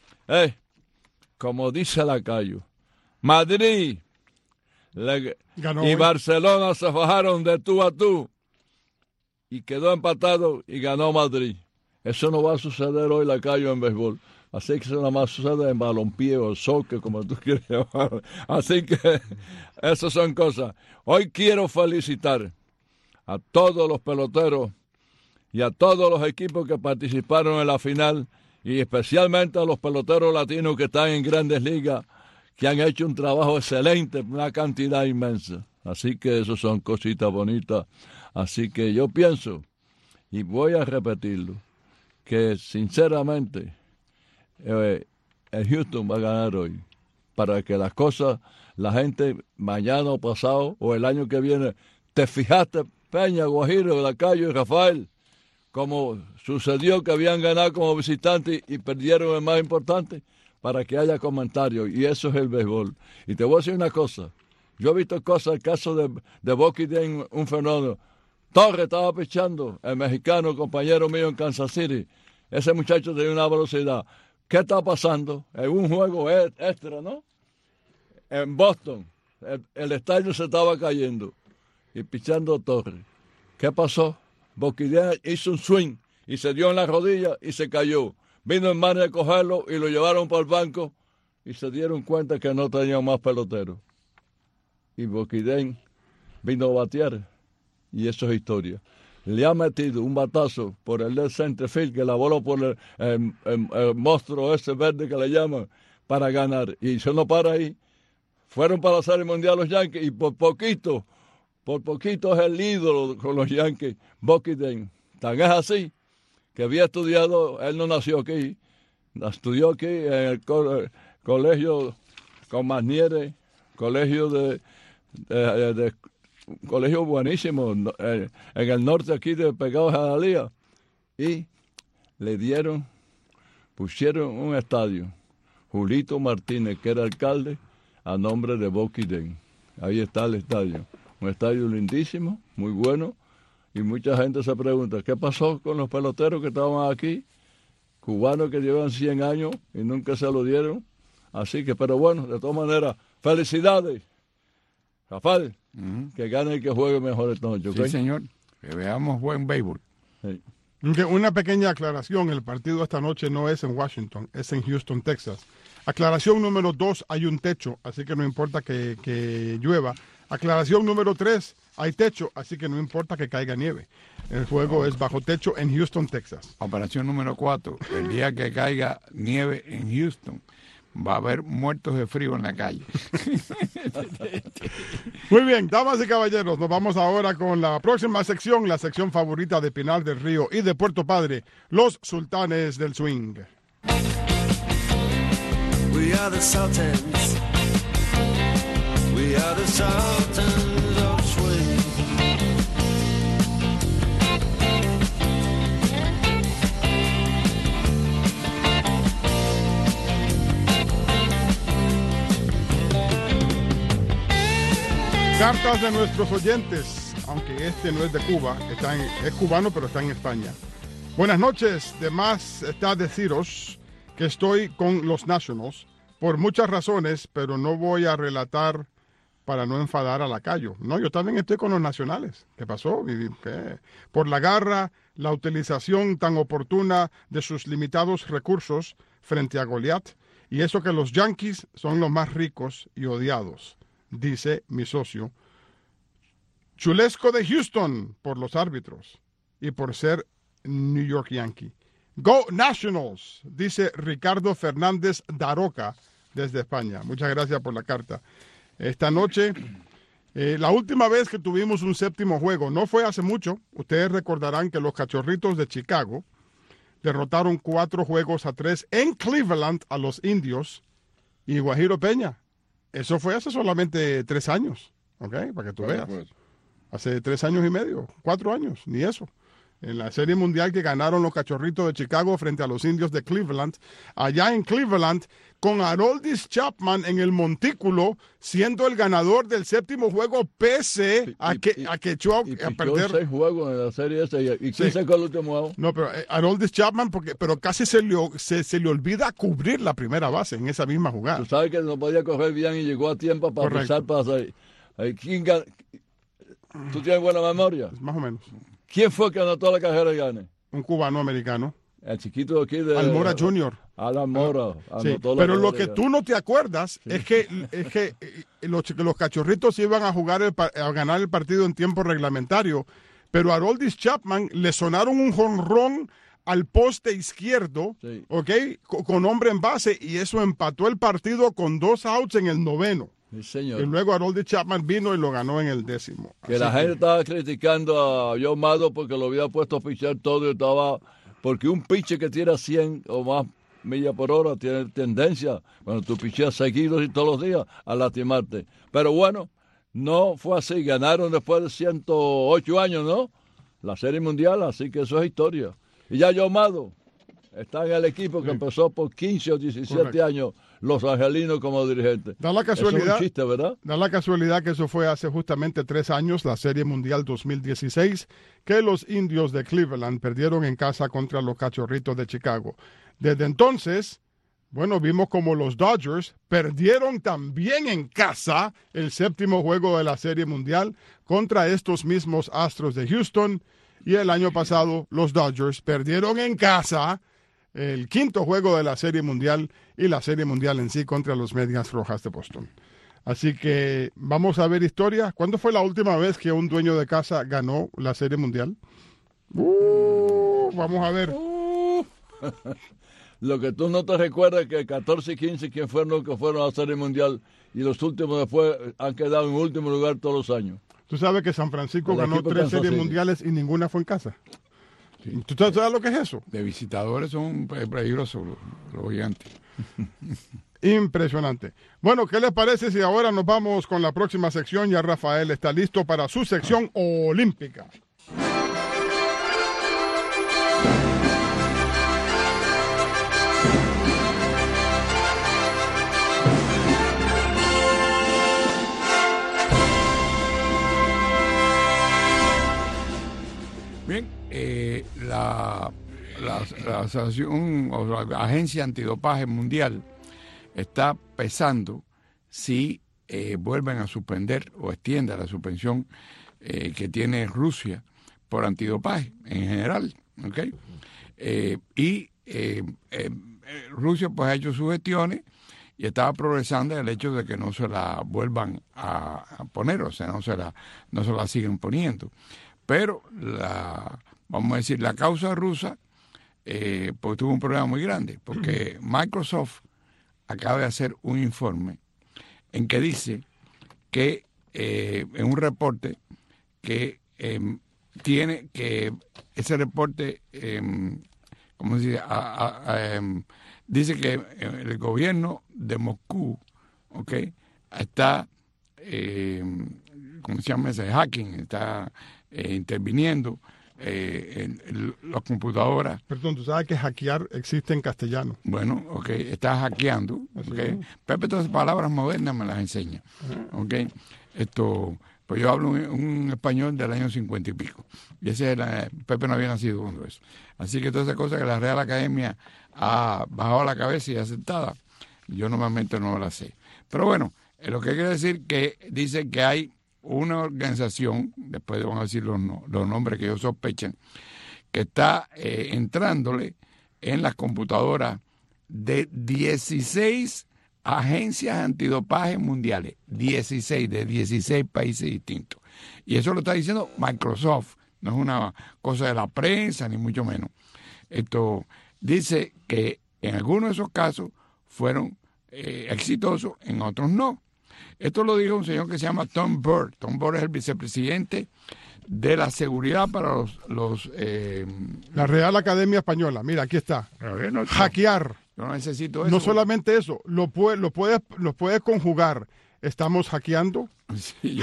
como dice Lacayo, Madrid Ganó y hoy. Barcelona se fajaron de tú a tú y quedó empatado y ganó Madrid. Eso no va a suceder hoy, Lacayo, en béisbol. Así que eso nada más sucede en balompié o soccer, como tú quieras llamar. Así que esas son cosas. Hoy quiero felicitar a todos los peloteros y a todos los equipos que participaron en la final y especialmente a los peloteros latinos que están en Grandes Ligas, que han hecho un trabajo excelente, una cantidad inmensa. Así que eso son cositas bonitas. Así que yo pienso, y voy a repetirlo, que sinceramente el Houston va a ganar hoy, para que las cosas, la gente mañana o pasado o el año que viene, te fijaste, Peña, Guajiro, Lacayo y Rafael, como sucedió que habían ganado como visitantes y perdieron el más importante, para que haya comentarios, y eso es el béisbol. Y te voy a decir una cosa, yo he visto cosas, el caso de Bucky Dent, un fenómeno. Torres estaba pichando, el mexicano, compañero mío en Kansas City, ese muchacho tenía una velocidad. ¿Qué está pasando? En un juego extra, ¿no? En Boston, el estadio se estaba cayendo y pichando Torres. ¿Qué pasó? Bucky Dent hizo un swing y se dio en la rodilla y se cayó. vino el manager a cogerlo y lo llevaron para el banco y se dieron cuenta que no tenían más peloteros. Y Boquidén vino a batear, y eso es historia. Le ha metido un batazo por el left center field que la voló por el monstruo ese verde que le llaman para ganar. Y se no para ahí. Fueron para la Serie Mundial los Yankees y por poquito es el ídolo con los Yankees, Boquidén. Tan es así que había estudiado, él no nació aquí, estudió aquí en el colegio con Masniere, colegio de colegio buenísimo en el norte aquí de Pegado Jadalía, y pusieron un estadio, Julito Martínez, que era alcalde, a nombre de Boquidén. Ahí está el estadio, un estadio lindísimo, muy bueno, y mucha gente se pregunta, ¿qué pasó con los peloteros que estaban aquí? Cubanos que llevan 100 años y nunca se lo dieron. Así que, pero bueno, de todas maneras, felicidades, Rafael, que gane y que juegue mejor esta noche, ¿ok? Sí, señor, que veamos buen béisbol. Sí. Una pequeña aclaración, el partido esta noche no es en Washington, es en Houston, Texas. Aclaración número 2, hay un techo, así que no importa que llueva. Aclaración número 3, hay techo, así que no importa que caiga nieve. El juego es bajo techo en Houston, Texas. Operación número 4, el día que caiga nieve en Houston, va a haber muertos de frío en la calle. Muy bien, damas y caballeros, nos vamos ahora con la próxima sección, la sección favorita de Pinar del Río y de Puerto Padre, los Sultanes del Swing. We are the Sultans. We are the Sultans of Swing. Cartas de nuestros oyentes, aunque este no es de Cuba, es cubano pero está en España. Buenas noches, de más está deciros que estoy con los Nationals por muchas razones, pero no voy a relatar para no enfadar a Lacayo. No, yo también estoy con los nacionales. ¿Qué pasó? ¿Qué? Por la garra, la utilización tan oportuna de sus limitados recursos frente a Goliat, y eso que los Yankees son los más ricos y odiados, dice mi socio. Chulesco de Houston por los árbitros y por ser New York Yankee. Go Nationals, dice Ricardo Fernández Daroca desde España. Muchas gracias por la carta. Esta noche, la última vez que tuvimos un séptimo juego, no fue hace mucho. Ustedes recordarán que los Cachorritos de Chicago derrotaron 4-3 en Cleveland a los Indios y Guajiro Peña. Eso fue hace solamente 3 años, ¿ok? Para que tú veas. Hace 3 años y medio, 4 años, ni eso. En la Serie Mundial que ganaron los Cachorritos de Chicago frente a los Indios de Cleveland, allá en Cleveland, con Aroldis Chapman en el montículo, siendo el ganador del séptimo juego, pese a que echó a perder 6 juegos en la serie esa. ¿Y quién sacó el último juego? No, pero Aroldis Chapman, pero casi se le olvida cubrir la primera base en esa misma jugada. Tú sabes que no podía correr bien y llegó a tiempo para pisar para hacer. ¿Quién ganó? ¿Tú tienes buena memoria? Más o menos. ¿Quién fue que anotó la carrera y gane? Un cubano-americano. El chiquito aquí de... Almora Jr. Alan Mora. Sí, pero lo que tú no te acuerdas es que los Cachorritos iban a ganar el partido en tiempo reglamentario, pero a Aroldis Chapman le sonaron un jonrón al poste izquierdo, sí, ¿ok? Con hombre en base, y eso empató el partido con 2 outs en el 9º. Sí, señor. Y luego Aroldis Chapman vino y lo ganó en el 10º. Que la gente estaba criticando a John Mado porque lo había puesto a pichar todo y estaba... Porque un pitcher que tira 100 o más millas por hora tiene tendencia, cuando tú picheas seguidos y todos los días, a lastimarte. Pero bueno, no fue así. Ganaron después de 108 años, ¿no? La Serie Mundial, así que eso es historia. Y ya John Mado está en el equipo que empezó por 15 o 17 años, los angelinos como dirigente. Da la casualidad, eso es un chiste, ¿verdad? Da la casualidad que eso fue hace justamente 3 años, la Serie Mundial 2016, que los Indios de Cleveland perdieron en casa contra los Cachorritos de Chicago. Desde entonces, bueno, vimos como los Dodgers perdieron también en casa el 7º juego de la Serie Mundial contra estos mismos Astros de Houston, y el año pasado los Dodgers perdieron en casa el quinto juego de la Serie Mundial y la Serie Mundial en sí contra los Medias Rojas de Boston. Así que vamos a ver historia. ¿Cuándo fue la última vez que un dueño de casa ganó la Serie Mundial? Vamos a ver. Lo que tú no te recuerdas es que 14 y 15, ¿quién fueron los que fueron a la Serie Mundial? Y los últimos después han quedado en último lugar todos los años. Tú sabes que San Francisco El ganó equipo 3 Kansas series City. mundiales y ninguna fue en casa. Sí. ¿Tú sabes lo que es eso? De visitadores son peligrosos los gigantes. Impresionante. Bueno, ¿qué les parece si ahora nos vamos con la próxima sección? Ya Rafael está listo para su sección olímpica. Bien, la asociación o la agencia antidopaje mundial está pesando si vuelven a suspender o extienda la suspensión que tiene Rusia por antidopaje en general, ¿ok? Rusia pues ha hecho sus gestiones y estaba progresando el hecho de que no se la vuelvan a poner, o sea, no se la siguen poniendo. Pero vamos a decir, la causa rusa pues tuvo un problema muy grande, porque Microsoft acaba de hacer un informe en que dice que en un reporte que tiene que ese reporte, ¿cómo se dice? Dice que el gobierno de Moscú, ¿ok? Está, ¿cómo se llama ese? Hacking, está interviniendo en las computadoras. Perdón, tú sabes que hackear existe en castellano. Bueno, ok, está hackeando. Okay. Pepe, todas esas palabras modernas me las enseña. Ok, pues yo hablo un español del año 50 y pico. Y Pepe no había nacido cuando eso. Así que todas esas cosas que la Real Academia ha bajado la cabeza y aceptada, yo normalmente no las sé. Pero bueno, lo que quiere decir que dice que hay una organización, después vamos a decir los nombres que ellos sospechan, que está entrándole en las computadoras de 16 agencias antidopaje mundiales, 16 de 16 países distintos. Y eso lo está diciendo Microsoft, no es una cosa de la prensa, ni mucho menos. Esto dice que en algunos de esos casos fueron exitosos, en otros no. Esto lo dijo un señor que se llama Tom Byrd. Tom Byrd es el vicepresidente de la seguridad para la Real Academia Española. Mira, aquí está. Hackear. Yo no necesito eso. No solamente eso, lo puedes conjugar. Estamos hackeando. Sí,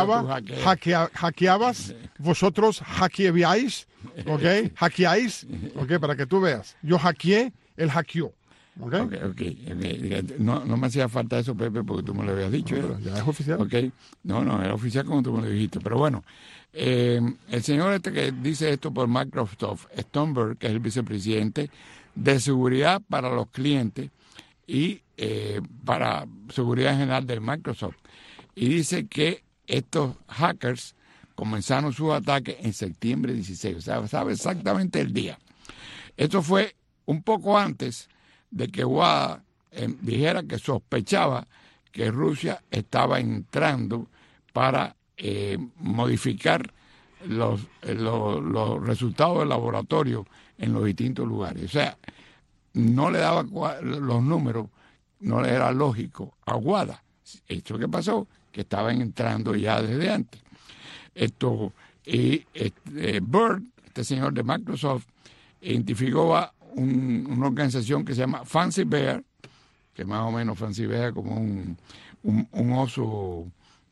hackeabas. Vosotros hackeabais. ¿Ok? Hackeáis. ¿Ok? Para que tú veas. Yo hackeé, él hackeó. Okay. No me hacía falta eso, Pepe, porque tú me lo habías dicho. No, ya es oficial. Okay. No, era oficial como tú me lo dijiste. Pero bueno, el señor que dice esto por Microsoft, Stonberg, que es el vicepresidente de seguridad para los clientes y para seguridad en general de Microsoft. Y dice que estos hackers comenzaron sus ataques en septiembre 16. O sea, sabe exactamente el día. Esto fue un poco antes de que WADA dijera que sospechaba que Rusia estaba entrando para modificar los resultados del laboratorio en los distintos lugares. O sea, no le daba los números, no le era lógico a WADA. Esto que pasó, que estaban entrando ya desde antes. Byrd, este señor de Microsoft, identificó a una organización que se llama Fancy Bear, que más o menos Fancy Bear como un oso,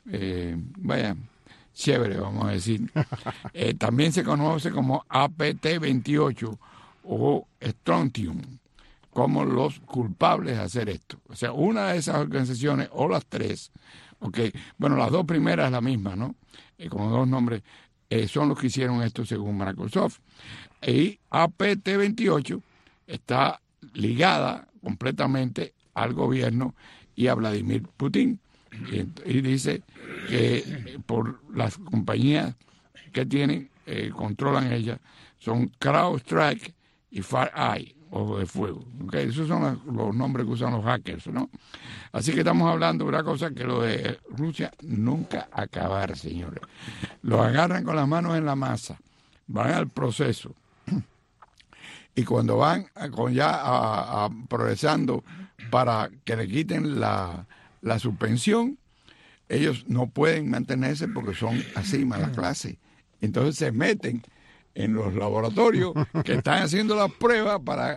chévere, vamos a decir. También se conoce como APT-28 o Strontium, como los culpables de hacer esto. O sea, una de esas organizaciones, o las tres, bueno, las dos primeras es la misma, ¿no? Con dos nombres, son los que hicieron esto según Microsoft. Y APT-28 está ligada completamente al gobierno y a Vladimir Putin. Y dice que por las compañías que tienen, controlan ellas, son CrowdStrike y FireEye. o de fuego. ¿Okay? Esos son los nombres que usan los hackers, ¿no? Así que estamos hablando de una cosa que lo de Rusia nunca acabar, señores. Los agarran con las manos en la masa, van al proceso. Y cuando van progresando para que le quiten la suspensión, ellos no pueden mantenerse porque son así mala clase. Entonces se meten en los laboratorios que están haciendo las pruebas para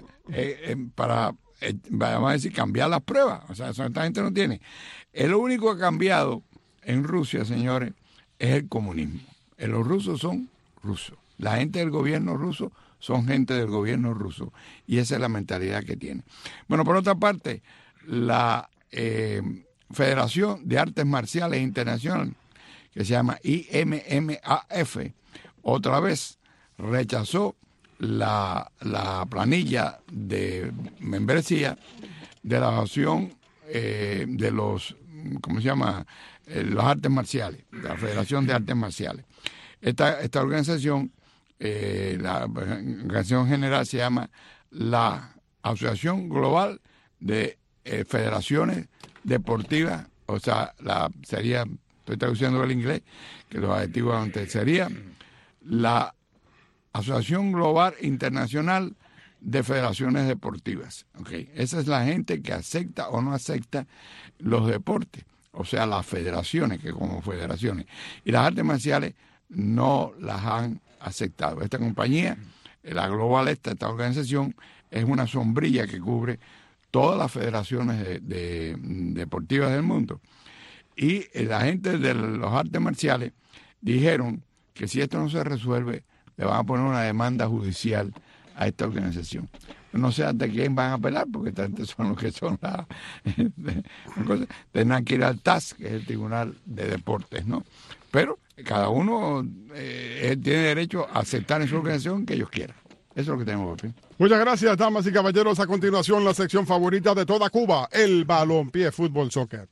vamos a decir, cambiar las pruebas. O sea, esta gente no tiene. Lo único que ha cambiado en Rusia, señores, es el comunismo. Los rusos son rusos. La gente del gobierno ruso son gente del gobierno ruso. Y esa es la mentalidad que tiene. Bueno, por otra parte, la Federación de Artes Marciales Internacional, que se llama IMMAF, otra vez rechazó la planilla de membresía de la asociación de los, ¿cómo se llama? Los artes marciales, de la Federación de Artes Marciales. Esta organización, la organización general se llama la Asociación Global de Federaciones Deportivas, o sea, estoy traduciendo el inglés, que los adjetivos antes sería la Asociación Global Internacional de Federaciones Deportivas. Okay. Esa es la gente que acepta o no acepta los deportes, o sea, las federaciones, que como federaciones. Y las artes marciales no las han aceptado. Esta compañía, la Global, esta organización, es una sombrilla que cubre todas las federaciones deportivas del mundo. Y la gente de los artes marciales dijeron que si esto no se resuelve, le van a poner una demanda judicial a esta organización. No sé hasta quién van a apelar, porque tantos son los que son las cosas. Tendrán que ir al TAS, que es el Tribunal de Deportes, ¿no? Pero cada uno tiene derecho a aceptar en su organización que ellos quieran. Eso es lo que tenemos, Papi. Muchas gracias, damas y caballeros. A continuación, la sección favorita de toda Cuba, el balompié fútbol soccer.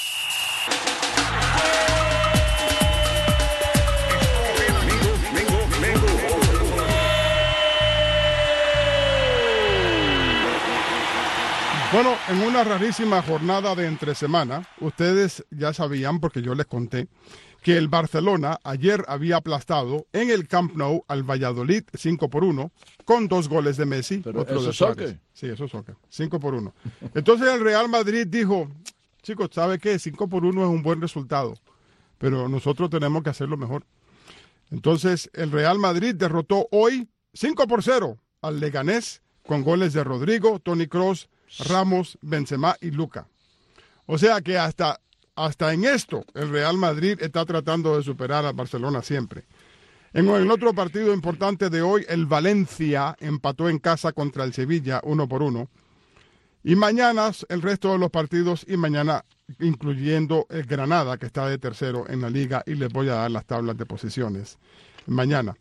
Bueno, en una rarísima jornada de entre semana, ustedes ya sabían, porque yo les conté, que el Barcelona ayer había aplastado en el Camp Nou al Valladolid 5-1 con 2 goles de Messi. Pero otro eso de es Suárez. soccer. Sí, eso es soccer. 5-1. Entonces el Real Madrid dijo, chicos, ¿sabe qué? 5-1 es un buen resultado, pero nosotros tenemos que hacerlo mejor. Entonces el Real Madrid derrotó hoy 5-0 al Leganés con goles de Rodrigo, Toni Kroos, Ramos, Benzema y Luka. O sea que hasta en esto el Real Madrid está tratando de superar a Barcelona siempre. En el otro partido importante de hoy, el Valencia empató en casa contra el Sevilla 1-1. Y mañana el resto de los partidos, y mañana incluyendo el Granada, que está de tercero en la liga, y les voy a dar las tablas de posiciones mañana.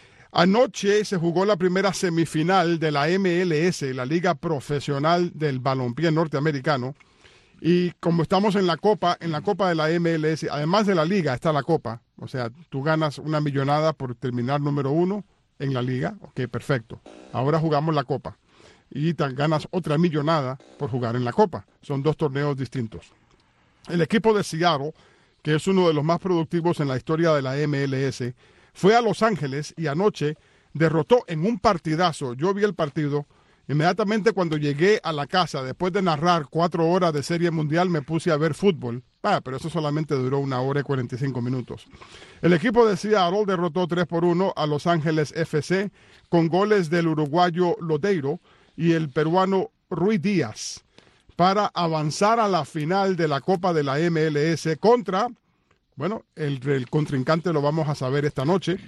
Anoche se jugó la primera semifinal de la MLS, la Liga Profesional del Balompié Norteamericano. Y como estamos en la Copa de la MLS, además de la Liga está la Copa. O sea, tú ganas una millonada por terminar número 1 en la Liga. Ok, perfecto. Ahora jugamos la Copa. Y ganas otra millonada por jugar en la Copa. Son 2 torneos distintos. El equipo de Seattle, que es uno de los más productivos en la historia de la MLS, fue a Los Ángeles y anoche derrotó en un partidazo. Yo vi el partido. Inmediatamente cuando llegué a la casa, después de narrar 4 horas de Serie Mundial, me puse a ver fútbol. Pero eso solamente duró 1 hora y 45 minutos. El equipo de Seattle derrotó 3-1 a Los Ángeles FC con goles del uruguayo Lodeiro y el peruano Ruiz Díaz para avanzar a la final de la Copa de la MLS contra, bueno, el contrincante lo vamos a saber esta noche.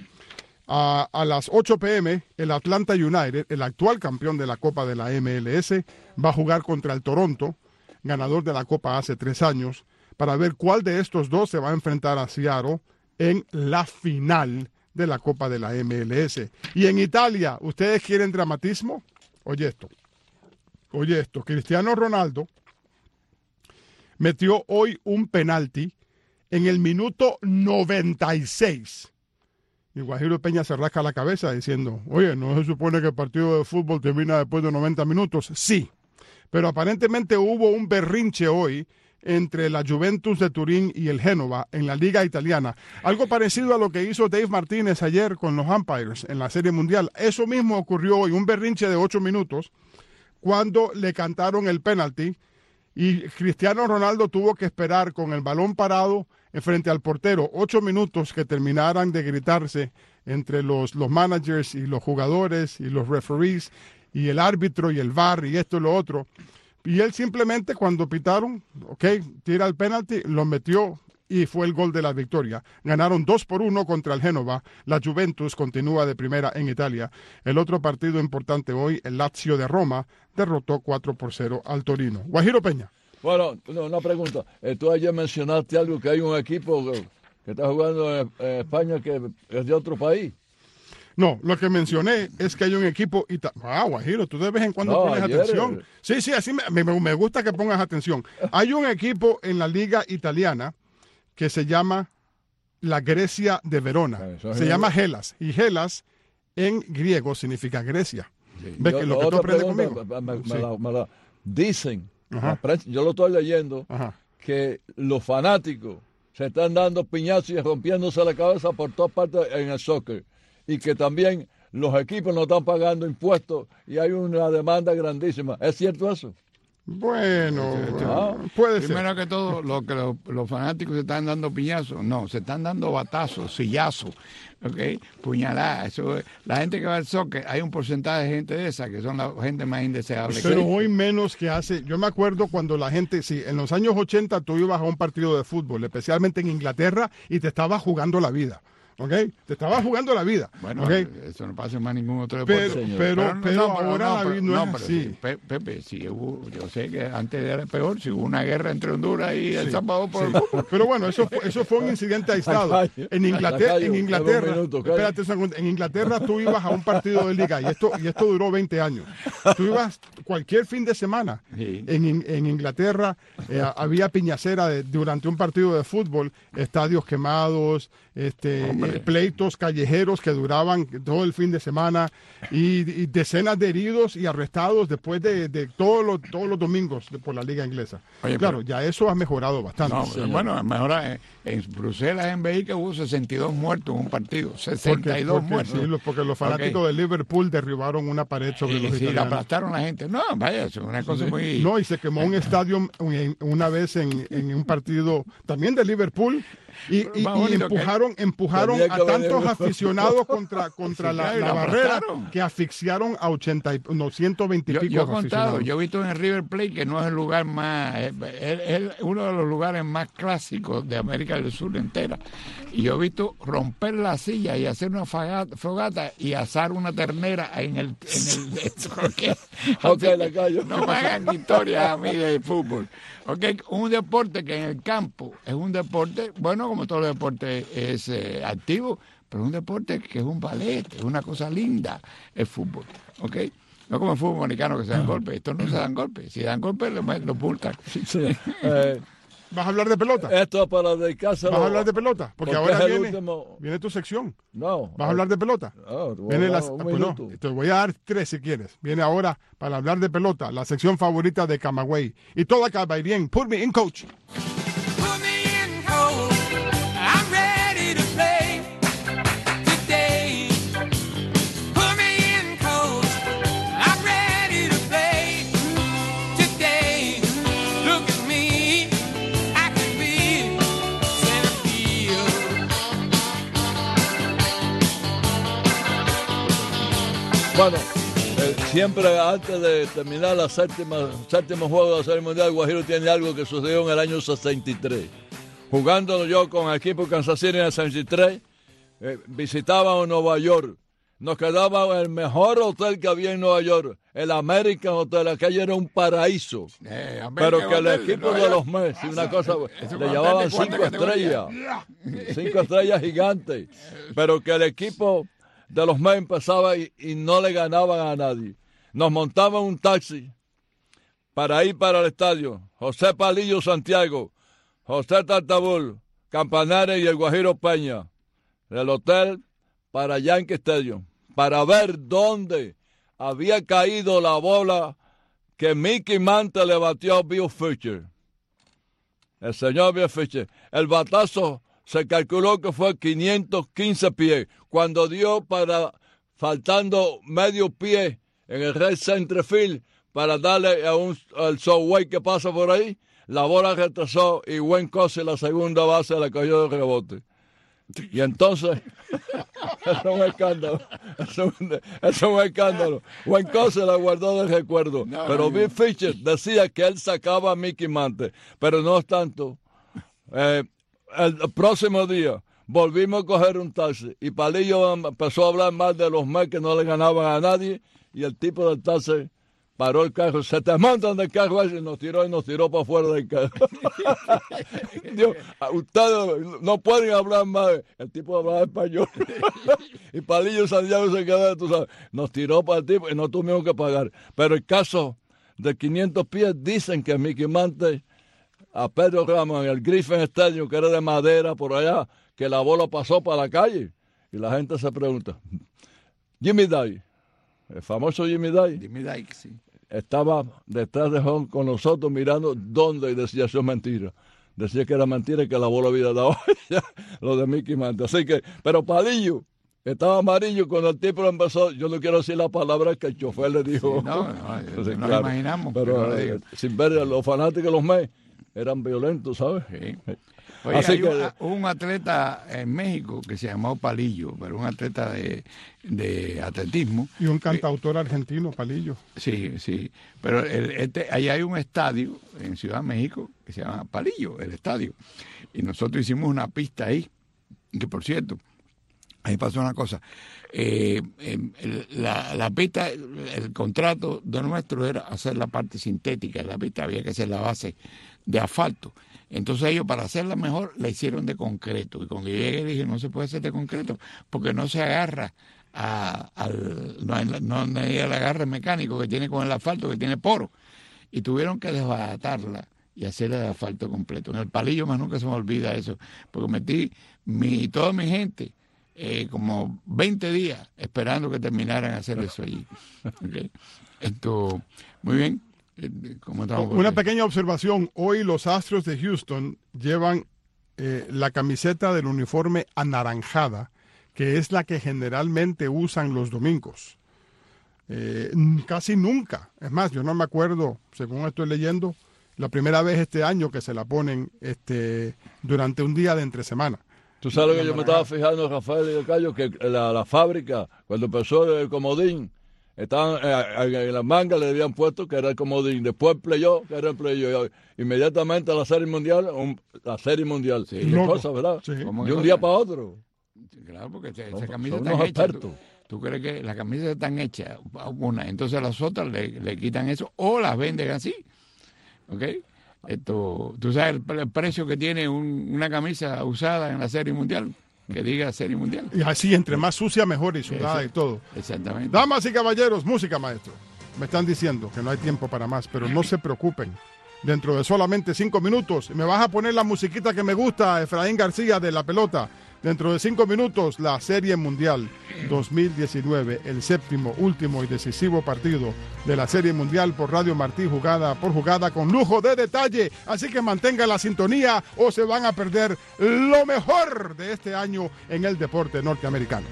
A las 8 p.m., el Atlanta United, el actual campeón de la Copa de la MLS, va a jugar contra el Toronto, ganador de la Copa hace 3 años, para ver cuál de estos dos se va a enfrentar a Seattle en la final de la Copa de la MLS. Y en Italia, ¿ustedes quieren dramatismo? Oye esto, Cristiano Ronaldo metió hoy un penalti en el minuto 96. Y Guajiro Peña se rasca la cabeza diciendo, oye, ¿no se supone que el partido de fútbol termina después de 90 minutos? Sí, pero aparentemente hubo un berrinche hoy entre la Juventus de Turín y el Génova en la Liga Italiana. Algo parecido a lo que hizo Dave Martínez ayer con los umpires en la Serie Mundial. Eso mismo ocurrió hoy, un berrinche de 8 minutos, cuando le cantaron el penalti y Cristiano Ronaldo tuvo que esperar con el balón parado frente al portero 8 minutos que terminaran de gritarse entre los managers y los jugadores y los referees y el árbitro y el VAR y esto y lo otro. Y él simplemente cuando pitaron, tira el penalti, lo metió y fue el gol de la victoria. Ganaron 2-1 contra el Génova. La Juventus continúa de primera en Italia. El otro partido importante hoy, el Lazio de Roma, derrotó 4-0 al Torino. Guajiro Peña. Bueno, una pregunta. Tú ayer mencionaste algo, que hay un equipo que está jugando en España que es de otro país. No, lo que mencioné es que hay un equipo... Guajiro, tú de vez en cuando pones atención. Sí, así me gusta que pongas atención. Hay un equipo en la Liga Italiana que se llama la Grecia de Verona. Se llama Hellas. Y Hellas en griego significa Grecia. Sí. ¿Ves que lo que tú aprendes conmigo? Dicen, yo lo estoy leyendo, que los fanáticos se están dando piñazos y rompiéndose la cabeza por todas partes en el soccer. Y que también los equipos no están pagando impuestos y hay una demanda grandísima. ¿Es cierto eso? Bueno, puede ser. Primero que todo, los fanáticos se están dando piñazos. No, se están dando batazos, sillazos, puñaladas. Eso, la gente que va al soccer, hay un porcentaje de gente de esa que son la gente más indeseable. Pero hoy menos que hace. Yo me acuerdo cuando la gente, en los años 80 tú ibas a un partido de fútbol, especialmente en Inglaterra, y te estabas jugando la vida. Te estaba jugando la vida. Bueno, eso no pasa en más ningún otro deporte. Pero ahora no es así. Pepe, yo sé que antes era peor, si hubo una guerra entre Honduras y El Salvador por el fútbol. Pero bueno, eso fue un incidente aislado. En Inglaterra tú ibas a un partido de liga y esto duró 20 años. Tú ibas cualquier fin de semana. Sí. En Inglaterra había piñacera durante un partido de fútbol, estadios quemados, pleitos callejeros que duraban todo el fin de semana y decenas de heridos y arrestados después de todos los domingos por la liga inglesa. Oye, claro, ya eso ha mejorado bastante. Bueno, mejora. En Bruselas, en Bélgica, hubo 62 muertos en un partido. 62 muertos. Sí, porque los fanáticos de Liverpool derribaron una pared sobre los italianos. La aplastaron la gente. No, vaya, es una cosa muy... No, y se quemó un estadio una vez en un partido también de Liverpool y empujaron a tantos aficionados contra la barrera que asfixiaron a 120 y pico yo he contado, yo he visto en el River Plate que no es el lugar más, es uno de los lugares más clásicos de América del Sur entera, y yo he visto romper la silla y hacer una fogata y asar una ternera en el no me hagan historias a mí de fútbol. Un deporte que en el campo es un deporte, bueno, como todo el deporte es activo, pero un deporte que es un ballet, es una cosa linda, el fútbol, no como el fútbol americano que se dan golpes, estos no se dan golpes, si dan golpes los multan. ¿Vas a hablar de pelota? Esto para dedicarse. ¿Vas a hablar de pelota? Porque ahora viene tu sección. No. ¿Vas a hablar de pelota? No, te voy a dar 3 si quieres. Viene ahora para hablar de pelota, la sección favorita de Camagüey. Y todo acaba bien. Put me in, coach. Bueno, siempre antes de terminar la séptimo juego de la Serie Mundial, Guajiro tiene algo que sucedió en el año 63. Jugando yo con el equipo Kansas City en el 63, visitábamos Nueva York. Nos quedaba en el mejor hotel que había en Nueva York, el American Hotel. Aquello era un paraíso. Pero que el equipo de los Mets, una cosa, le llamaban 5 estrellas. 5 estrellas gigantes. Pero que el equipo de los Mets empezaba y no le ganaban a nadie. Nos montaban un taxi para ir para el estadio. José Palillo Santiago, José Tartabul, Campanares y el Guajiro Peña. Del hotel para Yankee Stadium para ver dónde había caído la bola que Mickey Mantle le batió a Bill Fisher. El señor Bill Fisher. El batazo se calculó que fue 515 pies. Cuando dio faltando medio pie en el right center field para darle al Subway que pasa por ahí, la bola retrasó y Wayne Cossey, la segunda base, la cogió de rebote. Y entonces, es un escándalo. Es un escándalo. Wayne Cossey la guardó de recuerdo. Pero Bill Fisher decía que él sacaba a Mickey Mantle. Pero no tanto. El próximo día volvimos a coger un taxi y Palillo empezó a hablar mal de los Mets que no le ganaban a nadie y el tipo del taxi paró el carro, se te montan del carro y nos tiró para afuera del carro. Dios, ustedes no pueden hablar más. El tipo hablaba español. Y Palillo Santiago se quedó, tú sabes, nos tiró para el tipo y no tuvimos que pagar. Pero el caso de 500 pies, dicen que Mickey Mantle a Pedro Ramos en el Griffin Stadium, que era de madera por allá, que la bola pasó para la calle. Y la gente se pregunta, Jimmy Day, el famoso Jimmy Day. Jimmy Day, sí. Estaba detrás de home con nosotros mirando dónde y decía eso es mentira. Decía que era mentira y que la bola había dado lo de Mickey Mantle. Así que, pero Palillo estaba amarillo cuando el tipo empezó. Yo no quiero decir la palabra que el chofer le dijo. Sí, no, entonces, no claro, imaginamos. pero sin ver los fanáticos de los Mets eran violentos, ¿sabes? Sí. Oye, así un atleta en México que se llamó Palillo, pero un atleta de atletismo. Y un cantautor argentino, Palillo. Sí, sí. Pero ahí hay un estadio en Ciudad de México que se llama Palillo, el estadio. Y nosotros hicimos una pista ahí, que por cierto, ahí pasó una cosa. La pista, el contrato de nuestro era hacer la parte sintética de la pista, había que hacer la base de asfalto. Entonces ellos, para hacerla mejor, la hicieron de concreto. Y cuando llegué dije, no se puede hacer de concreto porque no se agarra no hay el agarre mecánico que tiene con el asfalto, que tiene poro. Y tuvieron que desbaratarla y hacerla de asfalto completo. En el Palillo más nunca se me olvida eso, porque metí toda mi gente como 20 días esperando que terminaran de hacer eso allí. Okay. Esto, muy bien. Una pequeña observación. Hoy los Astros de Houston llevan la camiseta del uniforme anaranjada, que es la que generalmente usan los domingos. Casi nunca. Es más, yo no me acuerdo, según estoy leyendo, la primera vez este año que se la ponen durante un día de entre semana. Tú sabes que yo me estaba fijando, Rafael y Cayo, que la fábrica, cuando empezó el comodín, estaban en la manga le habían puesto que era el comodín, después el playoff, que era el playoff, inmediatamente la serie mundial, sí, qué cosa, ¿verdad? Sí. De un día para otro. Claro, porque esa camisa está hecha. ¿Tú crees que las camisas están hechas una? Entonces las otras le quitan eso o las venden así, ¿ok? Tú sabes el precio que tiene una camisa usada en la serie mundial. Que diga serie mundial. Y así, entre más sucia, mejor y sudada y todo. Exactamente. Damas y caballeros, música, maestro. Me están diciendo que no hay tiempo para más, pero no se preocupen. Dentro de solamente 5 minutos, me vas a poner la musiquita que me gusta, Efraín García de La Pelota. Dentro de 5 minutos, la Serie Mundial 2019, el séptimo, último y decisivo partido de la Serie Mundial por Radio Martí, jugada por jugada, con lujo de detalle. Así que mantenga la sintonía o se van a perder lo mejor de este año en el deporte norteamericano.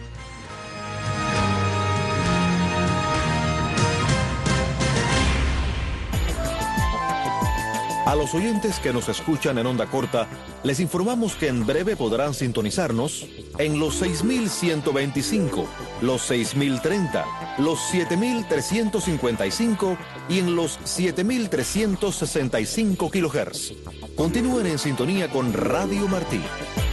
A los oyentes que nos escuchan en onda corta, les informamos que en breve podrán sintonizarnos en los 6.125, los 6.030, los 7.355 y en los 7.365 kHz. Continúen en sintonía con Radio Martí.